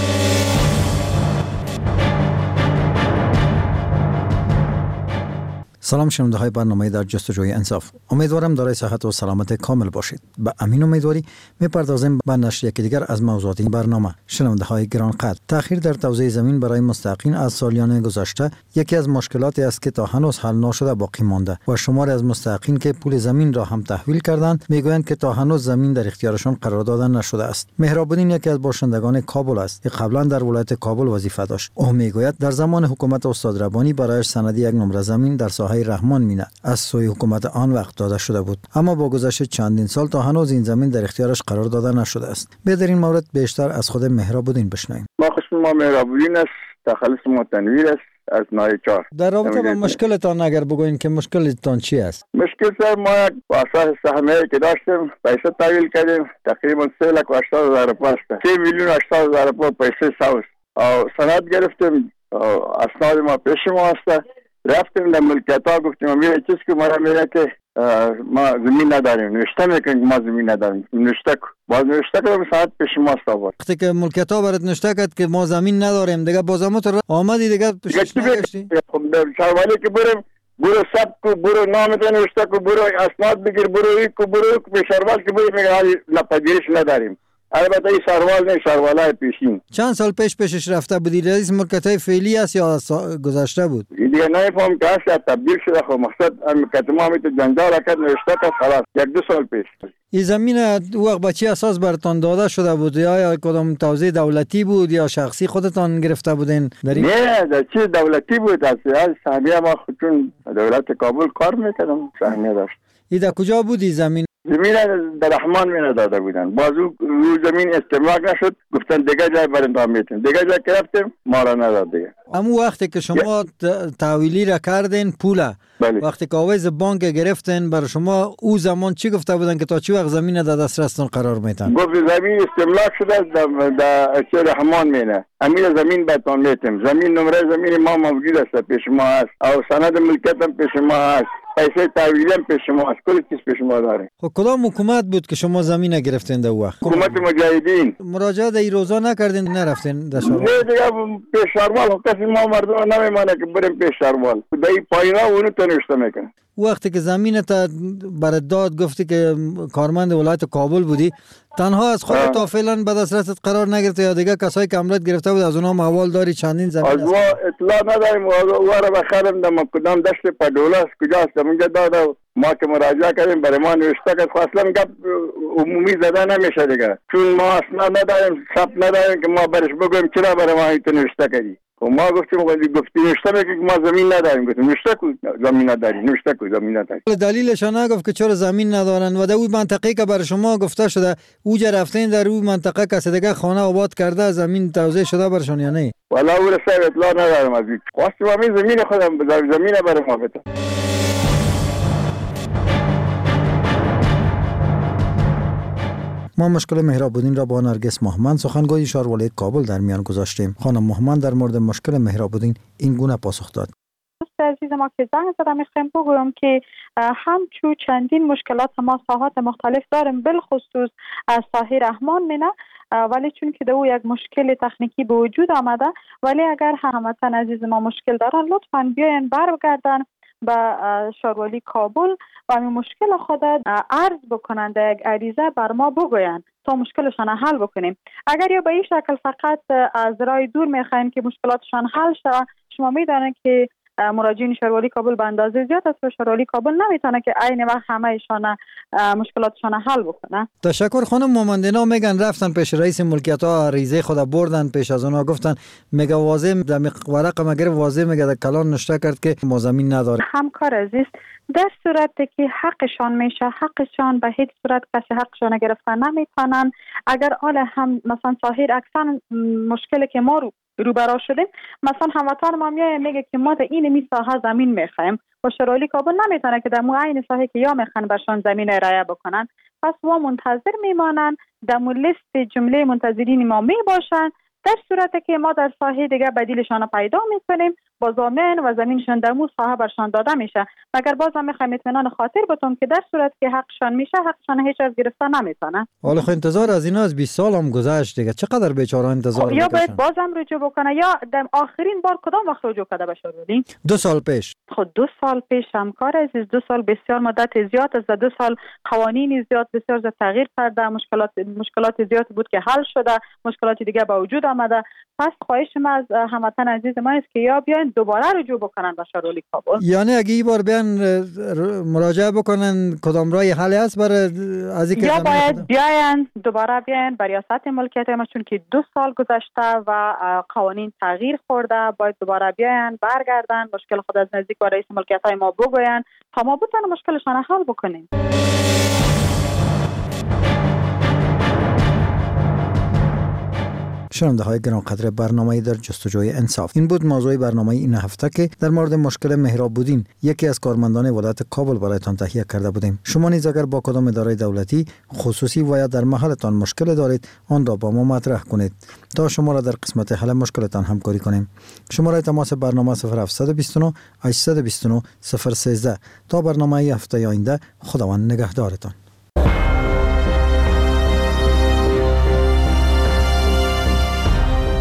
سلام شنونده های برنامه در جستجوی انصاف. امیدوارم دارای صحت و سلامت کامل باشید. به امین امیدواری میپردازیم به نشر یکی دیگر از موضوعات این برنامه. شنونده های گرانقدر، تأخیر در توزیع زمین برای مستحقین از سالیان گذشته یکی از مشکلاتی است که تا هنوز حل نشده باقی مانده و شماری از مستحقین که پول زمین را هم تحویل کردند میگویند که تا هنوز زمین در اختیارشان قرار داده نشده است. مهراب‌الدین یکی از باشندگان کابل است که قبلا در ولایت کابل وظیفه داشت. او میگوید در زمان حکومت استاد ربانی برایش سندی یک نمره زمین در ساحه رحمان مینه از سوی حکومت آن وقت داده شده بود، اما با گذشت چندین سال تا هنوز این زمین در اختیارش قرار داده نشده است. در این مورد بیشتر از خود مهراب‌الدین بشنویم. ما مهراب‌الدین است، تخلص ما تنویر است از نایچار. در رابطه با مشکلتان اگر بگوین که مشکلتان چی است؟ مشکل سر ما با اساس سهمیه که داشتیم پیسه تحویل کردیم، تقریبا 3,80,000 روپیه است. 3,80,000 روپیه پیسه ساوس او سند گرفتیم، اسناد ما پیش ما است. رفتیم در ملکیت ها گفتیم میره چیز که ما میره که ما زمین نداریم، نوشته میکنیم ما زمین نداریم، نوشته باز نوشته کنیم ساعت پیش ما است. وقتی که ملکیت ها برات نوشته کرد که ما زمین نداریم دیگه بازم تو آمدی دیگه پیشش نگشتی؟ خب در چاروالی که بریم برو ثبت کو، برو نامت نوشته کو، برو اسناد بگیر، برو کو، برو پیشروال که برو میگه نپذیرش نداریم. البته این سروال نه، سروالای پیشین. چند سال پیشش رفته بودی؟ رئیس ملکیت‌های فعلی است یا گذشته بود؟ دیگه نمیفهم که اصلا تبدیل شده. خب مقصد کتما همی تو جنجال کرد نوشته که خلاص 1-2 سال پیش. این زمین وقت به چی اساس برتان داده شده بود؟ یا کدام توزیع دولتی بود یا شخصی خودتان گرفته بودین؟ نه در چی دولتی بود. از سهمیه ما خودشون دولت کابل کار میکردم، سهمیه داشت. این در کجا بودی زمین؟ زمین در رحمان می نداده بودن. بازو روی زمین استملاک نشد، گفتن دیگه جای برندام میتونیم. دیگه جای که رفتیم ما را نداد دیگه. امو وقتی که شما تحویلی را کردین پوله، وقتی که آویز بانک گرفتین بر شما او زمان چی گفته بودن که تا چی وقت زمین در دسترستون قرار میتن؟ گفت زمین استملاک شده در رحمان مینه، امیر زمین بهتون میتیم. زمین نمره زمین ما موجود است، پیش ما هست، او سند ملکیت هم پیش ما هست، پیسه تحویلی هم پیش ما هست، کل چیز پیش ما داره. خب کدام حکومت بود که شما زمین گرفتین در وقت؟ حکومت مجاهدین. مراجعه در روزا نکردین؟ نرفتین در شهر؟ نه دیگه پیشروال کسی ما مردم نمیمانه که بریم پیشروال. در پایینا اونو تنشته میکنه. وقتی که زمین تا برات داد گفتی که کارمند ولایت کابل بودی، تنها از خودت تا فعلا به دسترست قرار نگرفته یا دیگه کسایی که املت گرفته بود از اونها موال داری چندین زمین؟ از ما اطلاع نداریم. او را بخرم در کدام دشت پدوله است کجاست اونجا داده. ما که مراجعه کردیم برای ما نوشته که اصلا گپ عمومی زده نمیشه دیگه، چون ما اصلا نداریم، ثبت نداریم که ما برش بگویم چرا برای ما اینو نوشته کردی. و ما گفتیم گفتی نوشته میگه که ما زمین نداریم. گفتیم نوشته کو زمین نداری، نوشته کو زمین نداری. دلیلش نگفت که چرا زمین ندارن و در اون منطقه که برای شما گفته شده اوجا رفتین در اون منطقه کسی دیگه خانه آباد کرده زمین توزیع شده برشون یا نه؟ والا او رسای اطلاع ندارم از این. خواستم همین زمین خودم بذارم، زمین برای ما بده. ما مشکل مهراب‌الدین را با نرگس مهمند سخنگوی شهرولایت کابل در میان گذاشتیم. خانم مهمند در مورد مشکل مهراب‌الدین این گونه پاسخ داد: دوست عزیز ما که زنگ زدم میخوایم بگویم که همچون چندین مشکلات ما ساحات مختلف داریم، بالخصوص از ساحه رحمان مینه، ولی چون که دو یک مشکل تکنیکی به وجود آمده، ولی اگر هموطن عزیز ما مشکل دارن لطفاً بیاین برگردن به شهروالی کابل و این مشکل خود عرض بکنند، یک عریضه بر ما بگوین تا مشکلشان حل بکنیم. اگر یا به این شکل فقط از راه دور میخواین که مشکلاتشان حل شود، شما میدانید که مراجعین شهروالی کابل به اندازه زیاد است و شهروالی کابل نمیتونه که عین وقت همه ایشان مشکلاتشان حل بکنه. تشکر. خانم مهمندینا میگن رفتن پیش رئیس ملکیت ها عریضه خود بردن پیش از اونها، گفتن میگه واضح در ورق مگر واضح میگه در کلان نشته کرد که ما زمین نداره. همکار عزیز، در صورتی که حقشان میشه، حقشان به هیچ صورت کسی حقشان گرفتن نمیتونن. اگر آله هم مثلا ظاهر اکثر مشکلی که ما رو برا شدیم، مثلا هموطن ما میگه که ما در این مساحت زمین میخوایم و شهروالی کابل نمیتونه که در مو عین ساحه که یا میخوان برشان زمین رعایت بکنن، پس ما منتظر میمانن، در مو لیست جمله منتظرین ما میباشن. در صورتی که ما در ساحه دیگه بدیلشان پیدا میکنیم با زمین و زمینشان در مو ساحه برشان داده میشه. مگر باز هم میخوایم اطمینان خاطر بتون که در صورت که حقشان میشه، حقشان هیچ از گرفتن نمیتونن. حالا خب انتظار از اینا از 20 سال هم گذشت دیگه، چقدر بیچاره انتظار میکشن؟ یا باید بازم رجوع بکنه یا در آخرین بار کدام وقت رجوع کرده به شهروالی؟ 2 سال پیش. خود 2 سال پیش همکار عزیز، 2 سال بسیار مدت زیاد است. 2 سال قوانین زیاد بسیار تغییر کرده، مشکلات زیاد بود که حل شده، مشکلات دیگه با وجود آمده. پس خواهش ما از هموطن عزیز ما است که یا بیاین دوباره رجوع بکنن به شهروالی کابل، یعنی اگه این بار بیان مراجعه بکنن کدام راه حل است برای از اینکه یا باید بیاین دوباره بیاین به ریاست ملکیت ما، چون که 2 سال گذشته و قوانین تغییر خورده، باید دوباره بیاین برگردن مشکل خود از نزدیک با رئیس ملکیت های ما بگوین تا ما بتونیم مشکلشان حل بکنیم. شنونده های گرانقدر برنامه در جستجوی انصاف، این بود موضوع برنامه این هفته که در مورد مشکل مهراب‌الدین یکی از کارمندان ولایت کابل برایتان تهیه کرده بودیم. شما نیز اگر با کدام اداره دولتی خصوصی و یا در محلتان مشکل دارید آن را با ما مطرح کنید تا شما را در قسمت حل مشکلتان همکاری کنیم. شماره تماس برنامه 0729 829 013. تا برنامه هفته آینده، خداوند نگهدارتان.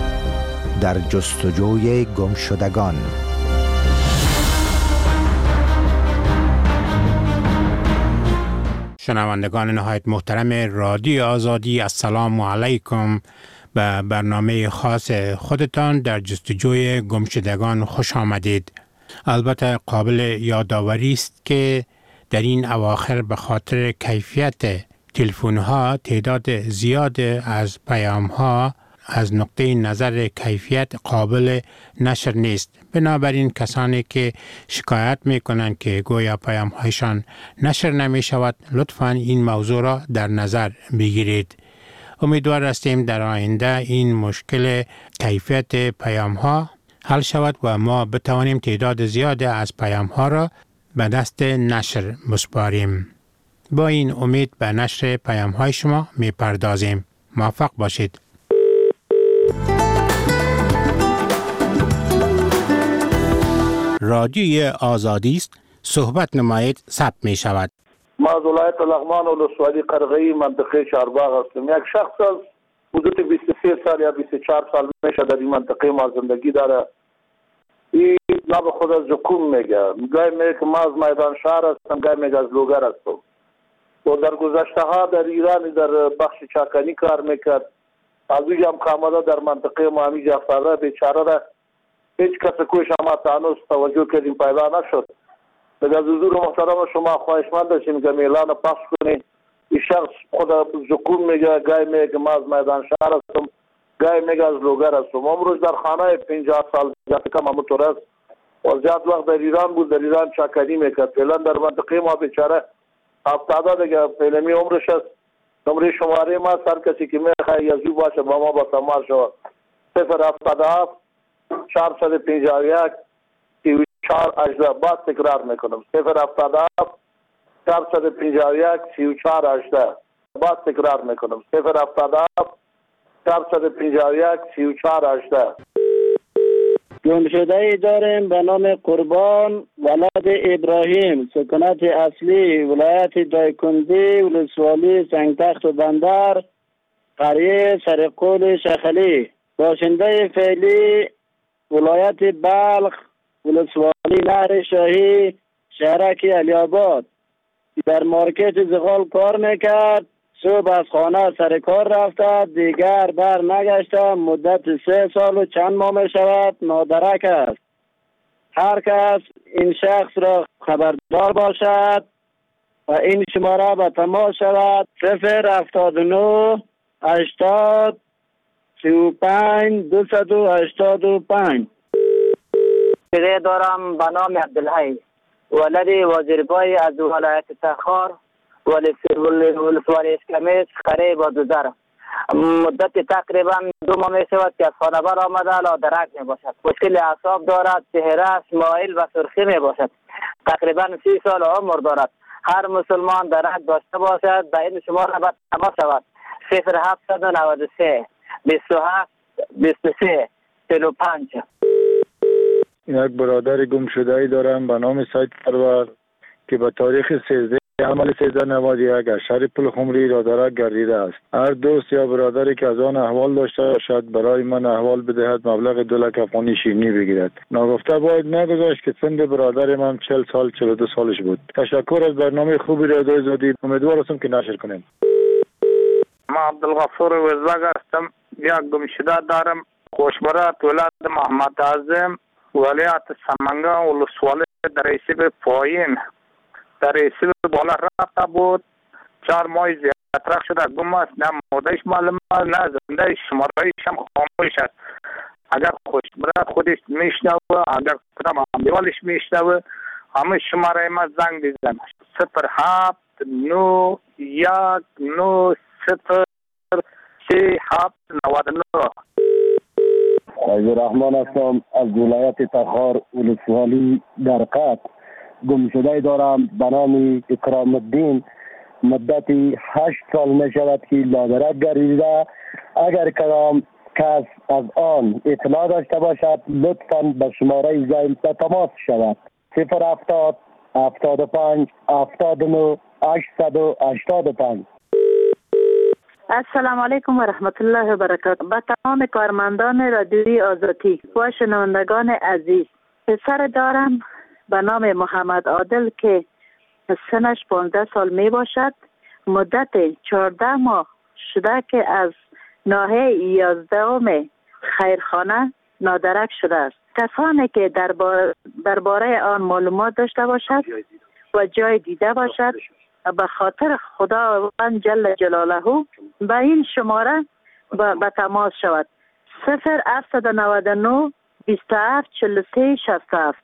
در جستجوی گمشدگان. شنوندگان نهایت محترم رادیو آزادی، السلام علیکم. به برنامه خاص خودتان در جستجوی گمشدگان خوش آمدید. البته قابل یادآوری است که در این اواخر به خاطر کیفیت تلفن‌ها تعداد زیاد از پیام‌ها از نقطه نظر کیفیت قابل نشر نیست. بنابراین کسانی که شکایت می‌کنند که گویا پیام‌هایشان نشر نمی‌شود، لطفاً این موضوع را در نظر بگیرید. امیدوار هستیم در آینده این مشکل کیفیت پیام‌ها حل شود و ما بتوانیم تعداد زیاد از پیام‌ها را به دست نشر بسپاریم. با این امید به نشر پیام‌های شما می‌پردازیم. موفق باشید. رادیوی آزادی است. صحبت نمایید ثبت می شود. ما از ولایت لغمان و ولسوالی قرغی منطقه چهارباغ هستم. یک شخص از حدود 23 سال یا 24 سال میشه در این منطقه ما زندگی داره. این لب خود از زکوم میگه. گاهی میگه که ما از میدان شهر هستم، گاهی میگه از لوگر هستم. و در گذشته ها در ایران در بخش چاکنی کار میکرد. از اینجا هم کاملا در منطقه ما همیجا افتاده. بیچاره را هیچ کس کوش ما تانوس توجه کردیم پیدا نشد. از حضور محترم شما خواهشمند هستیم که اعلان پخش کنید. این شخص خود زکوم میگه، گاهی میگه که ما از میدان شهر هستم، گاهی میگه از لوگر هستم. امروز در خانه 50 سال زیاد کم همونطور است و زیاد وقت در ایران بود، در ایران چاکنی میکرد. فعلا در منطقه ما بیچاره افتاده دیگه. فعلمی عمرش است. نمره شماره ما هر کسی که میخواه یزیو باشه با ما با تماس شود 077 451 3418. بعد تکرار میکنم 077 451 3418. بعد تکرار میکنم 077 451 3418. گمشده داریم به نام قربان ولد ابراهیم، سکونت اصلی ولایت دایکندی، ولسوالی سنگتخت و بندر، قریه سرقول شخلی. باشنده فعلی ولایت بلخ، ولسوالی نهر شاهی، شهرک علی آباد. در مارکت زغال کار میکرد. صبح از خانه سر کار رفته، دیگر بر نگشته. مدت 3 سال و چند ماه می شود نادرک است. هر کس این شخص را خبردار باشد و این شماره به تماس شود 079 80 35 285. پیده دارم به نام عبدالحی، ولد وزیربای از ولایت تخار، ولسوالی اسکمیس، قریب و دوزر. مدت تقریبا 2 ماه می شود که از خانه بر آمده لادرک می باشد. مشکل اعصاب دارد، چهره مایل و سرخی می باشد. تقریبا 30 سال عمر دارد. هر مسلمان درک داشته باشد به این شماره به تماس شود 0793 27 23 45. یک برادر گم شده ای دارم به نام سید پرور که به تاریخ 13 عمل 1391 از شهر پلخمری لادرک گردیده است. هر دوست یا برادری که از آن احوال داشته باشد برای من احوال بدهد، مبلغ 2 لک افغانی شیرینی بگیرد. ناگفته باید نگذاشت که سن برادر من 40 سال 42 سالش بود. تشکر از برنامه خوبی رادیو آزادی. امیدوار هستم که نشر کنیم. ما عبدالغفور وزاگ هستم. یک گمشده دارم. خوشبرات ولایت محمد اعظم، ولایت سمنگان، ولسوالی دریسیب پایین. دریسیب بالا رفته بود. 4 ماه زیادتر شده گم است. نه مودهش معلوم است نه زنده شمارهایش هم خاموش است. اگر خوشبرات خودش میشنوه، اگر کدام همدیوالش میشنوه، همه شماره ما زنگ بزن 07 91 90 37 99. عبدالرحمن هستم از ولایت تخار، ولسوالی درقت. گمشده دارم به نام اکرام الدین. مدتی 8 سال می شود که لادرک گردیده. اگر کدام کس از آن اطلاع داشته باشد لطفاً به شماره زیل به تماس شود 070 75 79 885. السلام علیکم و رحمت الله و برکاته. به تمام کارمندان رادیوی آزادی و شنوندگان عزیز، پسر دارم به نام محمد عادل که سنش 15 سال می باشد. مدت 14 ماه شده که از ناحیه 11 خیرخانه نادرک شده است. کسانی که درباره آن معلومات داشته باشد و جای دیده باشد به خاطر خداوند جل جلاله به این شماره به تماس شود. 0799 27 43 67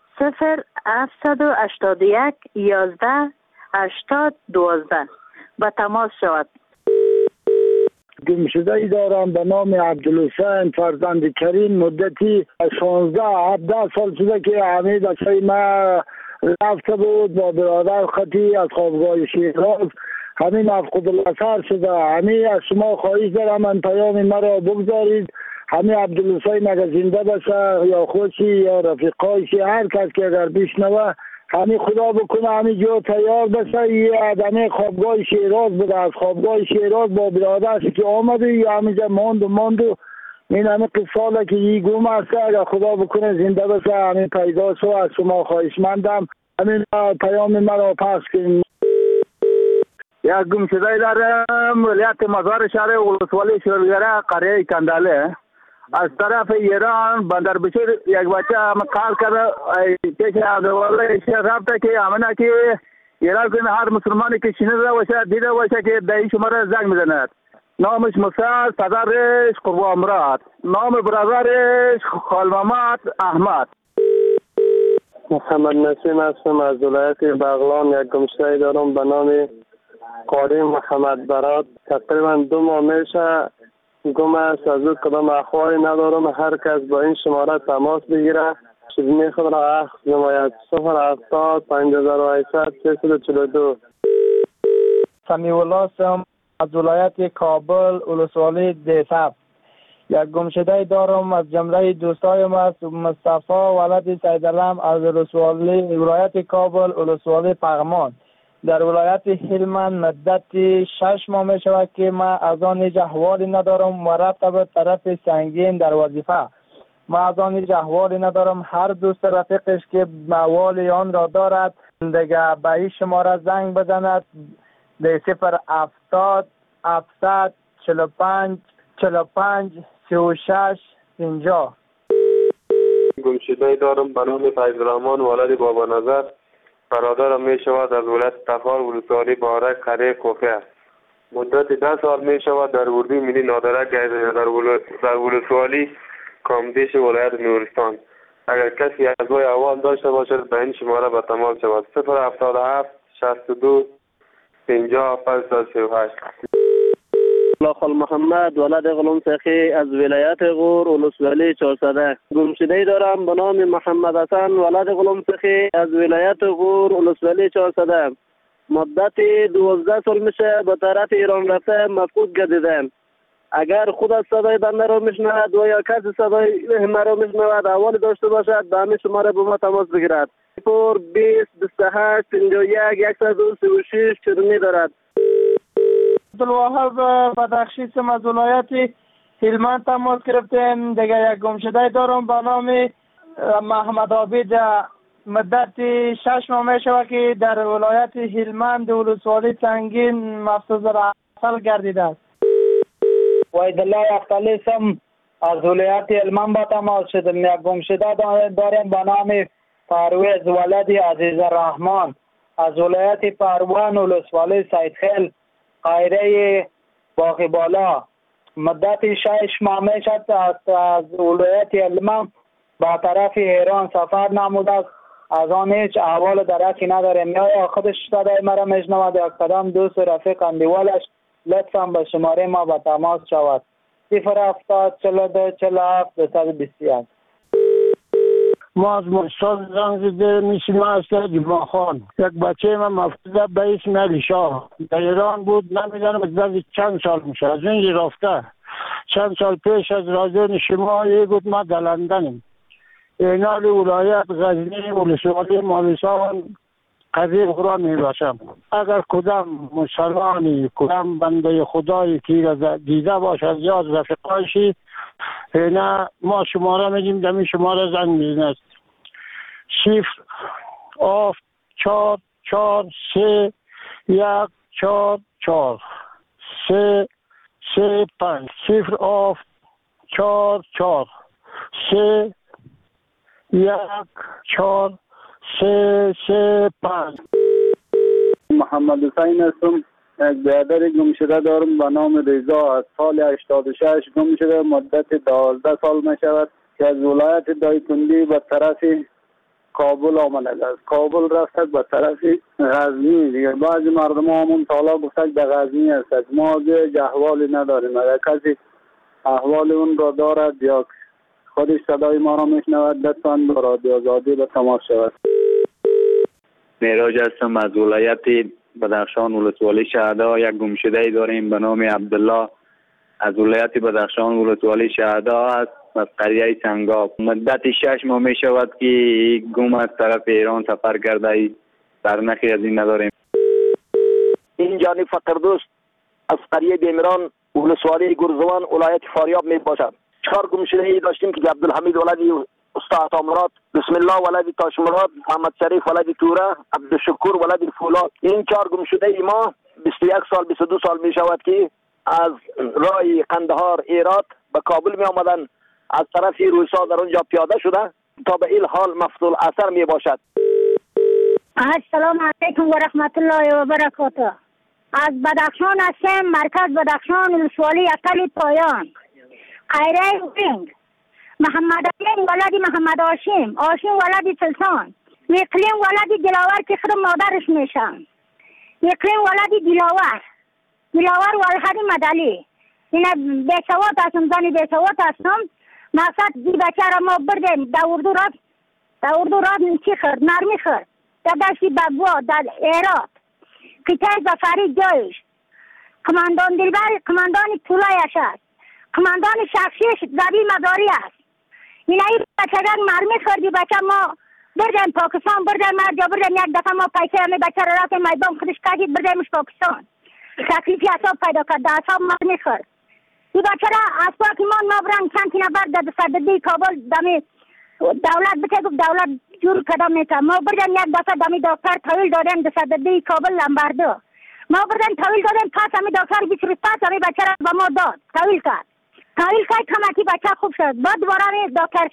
0781 11 80 12 به تماس شود. گمشده‌ای دارم به نام عبدالحسین فرزند کریم. مدتی 16-17 سال شده که همه بچه ما رفته بود با برادر خطی از خوابگاه شیراز. همین مفقود الاثر شده. همین از شما خواهش دارم من پیام مرا بگذارید. همین عبدالحسین اگر زنده باشه یا خودشی یا رفیقایشی هر کس که اگر بشنوه همین خدا بکنه همین جو تیار بشه. یه آدمی خوابگاه شیراز بوده. از خوابگاه شیراز با برادرش که آمده یا همینجا ماند و این همه قصاله که یه گم هسته. اگر خدا بکنه زنده بشه همین پیدا شو. از شما خواهشمندم همین پیام مرا پخش کنید. یک گمشده دارم ولایت مزار شهر ولسوالی شورگره قریه کنداله. از طرف ایران بندر بشیر یک بچه کار کرده پیش عبدالله شیخ رفته که امنه که ایران کنه هر مسلمانی که شنیده باشه دیده باشه که دهی شماره زنگ میزند. نامش موسی، پدرش قربان مراد، نام برادرش خالمامد احمد. محمد نسیم هستم از ولایت بغلان. یک گمشده دارم به نام قاری محمد برات. تقریبا 2 ماه میشه گم است. از او کدام اخباری ندارم. هر کس با این شماره تماس بگیره شیرینی خود را اخذ نماید. 070 5800 342. سمیع الله هستم از ولایت کابل ولسوالی دیساب. یک گمشده دارم از جمله دوستای ما مصطفی ولد سیدالم از ولایت کابل ولسوالی پغمان. در ولایت هلمند مدت 6 ماه می شود که ما از آن هیچ احوالی ندارم و رفته به طرف سنگین در وظیفه. ما از آن هیچ احوالی ندارم. هر دوست رفیقش که احوال آن را دارد دیگه به این شماره زنگ بزند. 070 700 45 45 36 50. گمشده دارم به نام فیض الرحمن ولد بابا نظر. برادرم می شود از ولایت تخار ولسوالی بارک قریه کوفه. مدت 10 سال می شود در اردوی ملی نادرک در ولسوالی کامدیش ولایت نورستان. اگر کسی از وی احوال داشته باشد به این شماره به تماس شود. 077 62 50 538. خال محمد ولد غلام سخی از ولایت غور ولسوالی 400. گمشده‌ای دارم به نام محمد حسن ولد غلام سخی از ولایت غور ولسوالی 400. مدت 12 سال میشه به طرف ایران رفته مفقود گردیدم. اگر خود از صدای بنده را میشنود و یا کسی صدای مرا میشنود احوال داشته باشد به همین شماره به ما تماس بگیرد. 20 28 51 136 چرمی دارد. عبدالوهاب بدخشی از ولایت هلمند تماس گرفتیم. دیگه یک گمشده دارم به نام محمد عابد. مدت 6 ماه می شود که در ولایت هلمند ولسوالی سنگین مفصوظ اصل گردیده است. وحیدالله اختلی سم از ولایت هلمند با تماس شدم. یک گمشده دارم به نام پرویز ولد عزیز الرحمن از ولایت پروان ولسوالی سیدخیل قایره باقی بالا. مدت 6 ماه می شد از ولایت هلمند به طرف ایران سفر نموده است. از آن هیچ احوال درکی نداریم. یا خودش صدای مرا میشنود یا کدام دوست رفیق اندیوالش لطفا به شماره ما به تماس شود. 070 42 47 221. ما از مستاد زنگ زده میشیم از جمعه خان. یک بچه من مفقوده به اسم علی شاه در ایران بود. نمیدانم از چند سال میشه از اینجا رفته. چند سال پیش از رادیو شما یه بود ما در لندنیم. اینال ولایت غزنی ولسوالی مالسان قریب خورا میباشم. اگر کدام مسلمانی کدام بنده خدایی که دیده باشد یا از رفقایشی نه ما شماره میگیم دمی شماره زنگ میزند. 0 4 4 3 1 4 4 3 3 5 0 آف 4 4 3 1 4 3 3 5. محمد حسین هستم. یک برادر گم شده دارم به نام رضا. از سال 86 گم شده، مدت 12 سال می شود که از ولایت دایکندی به طرف کابل آمده است. کابل رفته به طرف غزنی. دیگه بعضی مردم همون تالا گفتن به غزنی است. ما دیگه احوالی نداریم. اگر کسی احوال اون را دارد یا خودش صدای ما را میشنود لطفاً به رادیو آزادی به تماس شود. معراج هستم از ولایت بدخشان ولسوالی شهدا. یک گمشده داریم به نام عبدالله از ولایت بدخشان ولسوالی شهدا است، از قریه سنگاب. مدت 6 ماه می شود که گم از طرف ایران سفر کرده، سرنخی از این نداریم. این جانب فقردوست از قریه بیمران ولسوالی گرزوان ولایت فاریاب می باشد. 4 گمشده داشتیم که عبدالحمید ولدی استاد عطامراد، بسم الله ولدی تاشمراد، محمد شریف ولدی توره، عبدالشکور ولدی فولاد. این 4 گمشده ما 21 سال 22 سال می شود که از راه قندهار ایراد به کابل می آمدن، از طرف روسا در اونجا پیاده شده تا به این حال مفصول اثر می باشد. السلام علیکم و رحمت الله و برکاته. از بدخشان هستم، مرکز بدخشان ولسوالی اقل پایان، قیره وینگ. محمد علیم ولدی محمد هاشم، هاشم ولدی سلطان، اقلیم ولدی دلاور که خود مادرش میشن، اقلیم ولدی دلاور ولدی مدلی. این بیسوات هستم، زنی بیسوات هستم. مقصد دی بچه را ما بردیم در اردو راد چی خرد؟ نرمی خرد در دشتی بگوا در ایراد قطعه زفری جایش. کماندان دلبر کماندان طولایش است، کماندان شخصیش زبی مداری است. این ای بچه را مرمی خردی بچه ما بردیم پاکستان، بردیم مرجا، بردیم یک دفعه ما پیسه همی بچه را رفتیم میدان خودش کردید بردیمش پاکستان. تکلیفی اصاب پیدا کرد، در اصاب مرمی خرد. این بچه را از پاکستان ما برن چند تی نفر در صددی کابل دمی دولت بچه گفت دولت جور کدام میتر. ما بردیم یک دفعه دمی دکتر طویل دادیم در صددی کابل لنبردو. ما بردیم طویل دادیم، پس همی دکتر 20 روز پس همی بچه را به ما داد، طویل کرد کمکی بچه خوب شد. بعد دوباره دکتر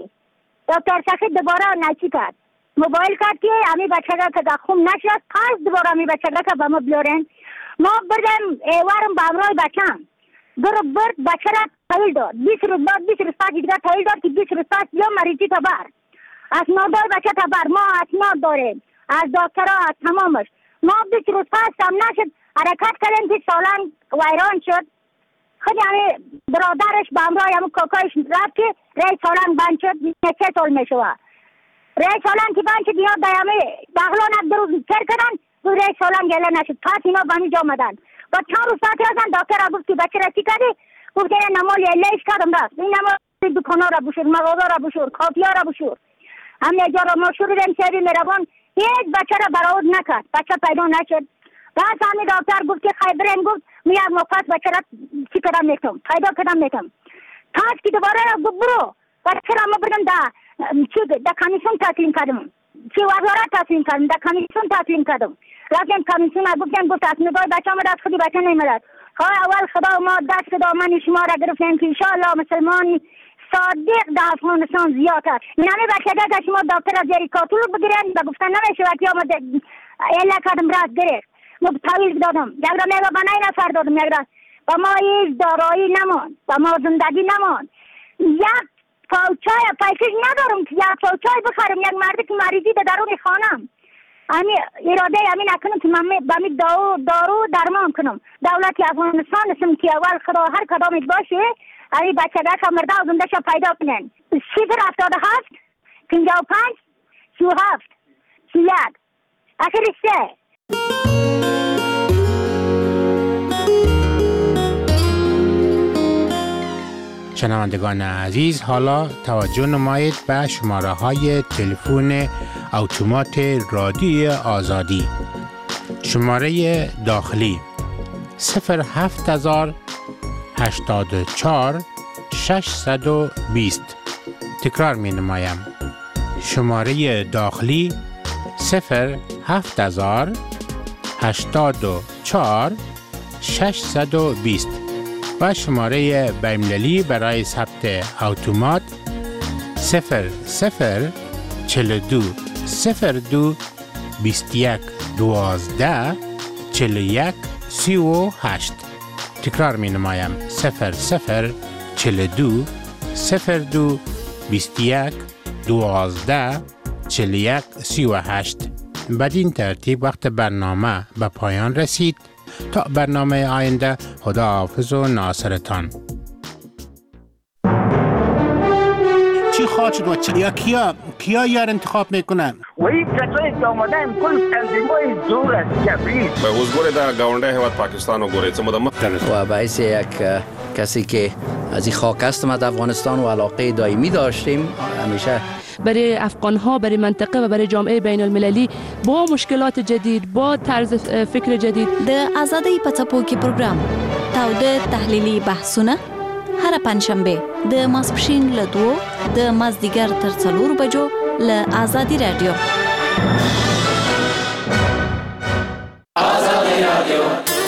شخی دوباره نچی کرد، موبایل کرد که همی بچه را که خوب نشد، پس دوباره همی بچه را که به ما بیارن. ما بردیم ایوارم به امرای بچم برد بچه را طویل داد. 20 روز بعد 20 روز پس دیگر طویل داد که 20 روز پس یا مریضی تبر اسناد دار بچه تبر. ما اسناد داریم از دکترها از تمامش. ما 20 روز پس هم نشد حرکت کردیم که سالن ویران شد. خیلی همه برادرش به امرای همه کاکایش رفت که رای سالن بند شد. 3 سال می شود رای سالن که بند شد. اینا در همه بغلان هم 2 روز کر کردن، دو رای سالن گله نشد. پس اینا به همین جا آمدن. با 4 روز پس رفتن دکتر را گفت که بچه را چی کردی؟ گفت این نمال لیش کردم رفت. این نمال دکانا را بشور، مغازه را بشور، کافیا را بشور. همه جا را ما شروعیم سیبی میروان. هیچ بچه را برآورد نکرد، بچه پیدا نشد. بعد همین دکتر گفت که خیبرین گفت میام مفت بچه را چی کردم میتونم پیدا کردم میتونم. پس که دوباره گفت برو بچه را ما بردم در کمیسیون تسلیم کردم، چی وزارت تسلیم کردم، در کمیسیون تسلیم کردم. رفتیم کمیسیون گفت تصمیمگاه بچه آمد، از خودی بچه نیمدد. اول خدا ما دست دامن شما را گرفتیم که انشاءالله مسلمان صادق در افغانستان زیاد است. نمی بچه که شما دکتر از زیر کاتول بگیرن و گفتن نمیشه وقتی آمد اله کردم رد گرفت. ما طویل دادم، یک را میگه به 9 نفر دادم، یک را با ما هیچ دارایی نمان، با ما زندگی نمان. یک پاوچای پیسش ندارم که یک پاوچای بخرم. یک مردی که مریضی در درون خانم امی اراده امی نکنم که من بامی دارو درمان کنم. دولت افغانستان اسم که اول خدا هر کدامت باشه امی بچه که مرده و زنده شا پیدا کنن. 077 55 37 31 آخر 3. شنوندگان عزیز، حالا توجه نمایید به شماره های تلفن اتومات رادیو آزادی. شماره داخلی 07000 84 620. تکرار می نمایم. شماره داخلی 07000 84 04 620 و شماره بین‌المللی برای ثبت اتومات 00 42 02 21 12 41 38. تکرار می نمایم 00 42 02 21 12 41 38. بدین ترتیب وقت برنامه به پایان رسید. تا برنامه آینده، خداحافظ و ناصرتان. چی خواهد شد و یا کیا یار انتخاب میکنن؟ و این کسایی که آمده هم کل تنظیمای زور است کبریز به وزگوری در گاونده هواد پاکستان و گوری چه مدام و باعث یک کسی که از این خاک هستم از افغانستان و علاقه دائمی داشتیم همیشه برای افغان‌ها، برای منطقه و برای جامعه بین المللی با مشکلات جدید، با طرز فکر جدید. د آزادی پڅپوکي پروګرام تاوده تحلیلی بحثونه هر پنځشنبه د ماسپښین له 2 د مازدیګر تر 4 بجو له آزادی رادیو. آزادی رادیو.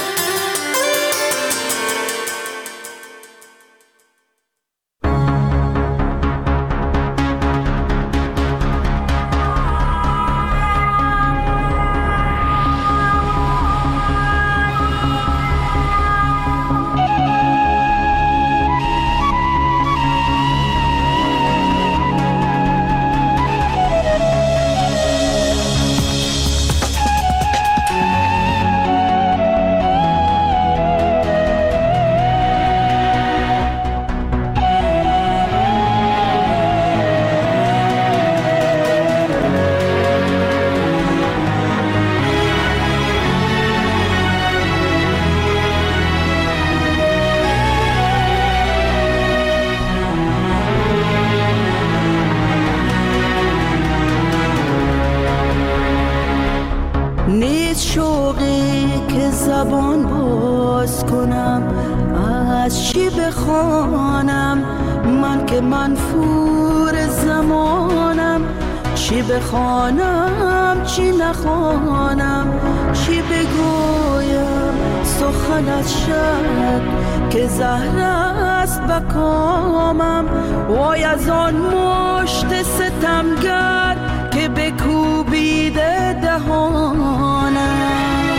زبان باز کنم از چی بخوانم من که منفور زمانم چی بخوانم چی نخوانم چی بگویم سخن از شب که زهر است بکامم وای از آن مشت ستمگر که بکوبیده دهانم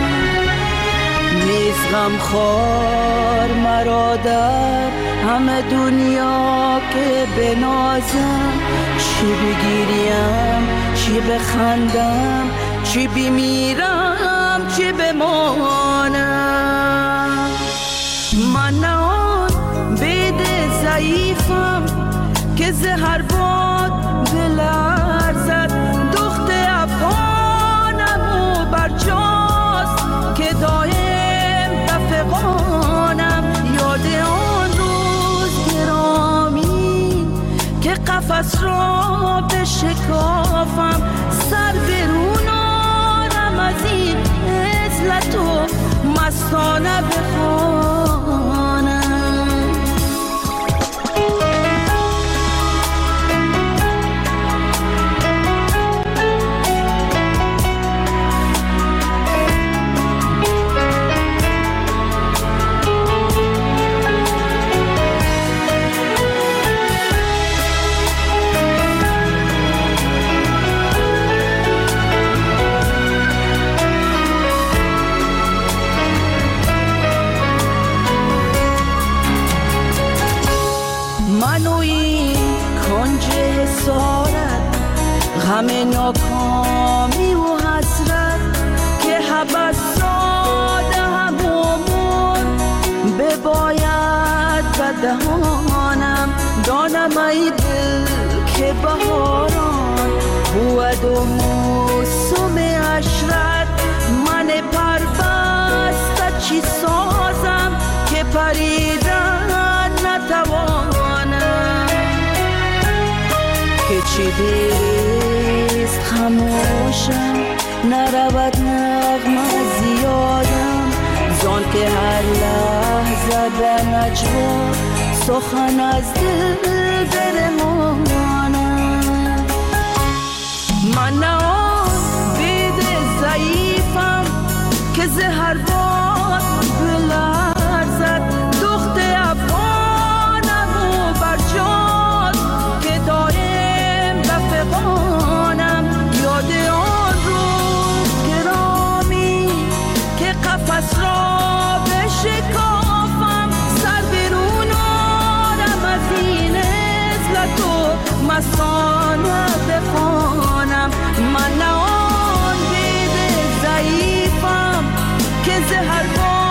نیز غمخوار مرا در همه دنیا که بنازم چی بگیریم چی بخندم چی بمیرم چی بمانم من نه آن بید ضعیفم که زهر باد بلرزد دخت افغانم و برجاست که دایم دفقانم یاد آن روز گرامی که قفس را بشکافم سر برون آرم از این عزلت و مستانه بخوانم همه ناکامی و حسرت که حبس ساده هم عمر بباید بدهانم دانم ای دل که بهاران بود و موسم عشرت من پربسته چی سازم که پریدن نتوانم که چی دیست خموشم نرود نغمه زیادم زان که هر لحظه به نجوا سخن از دل برمانم من نه آن بید ضعیفم که زهر باد هر بار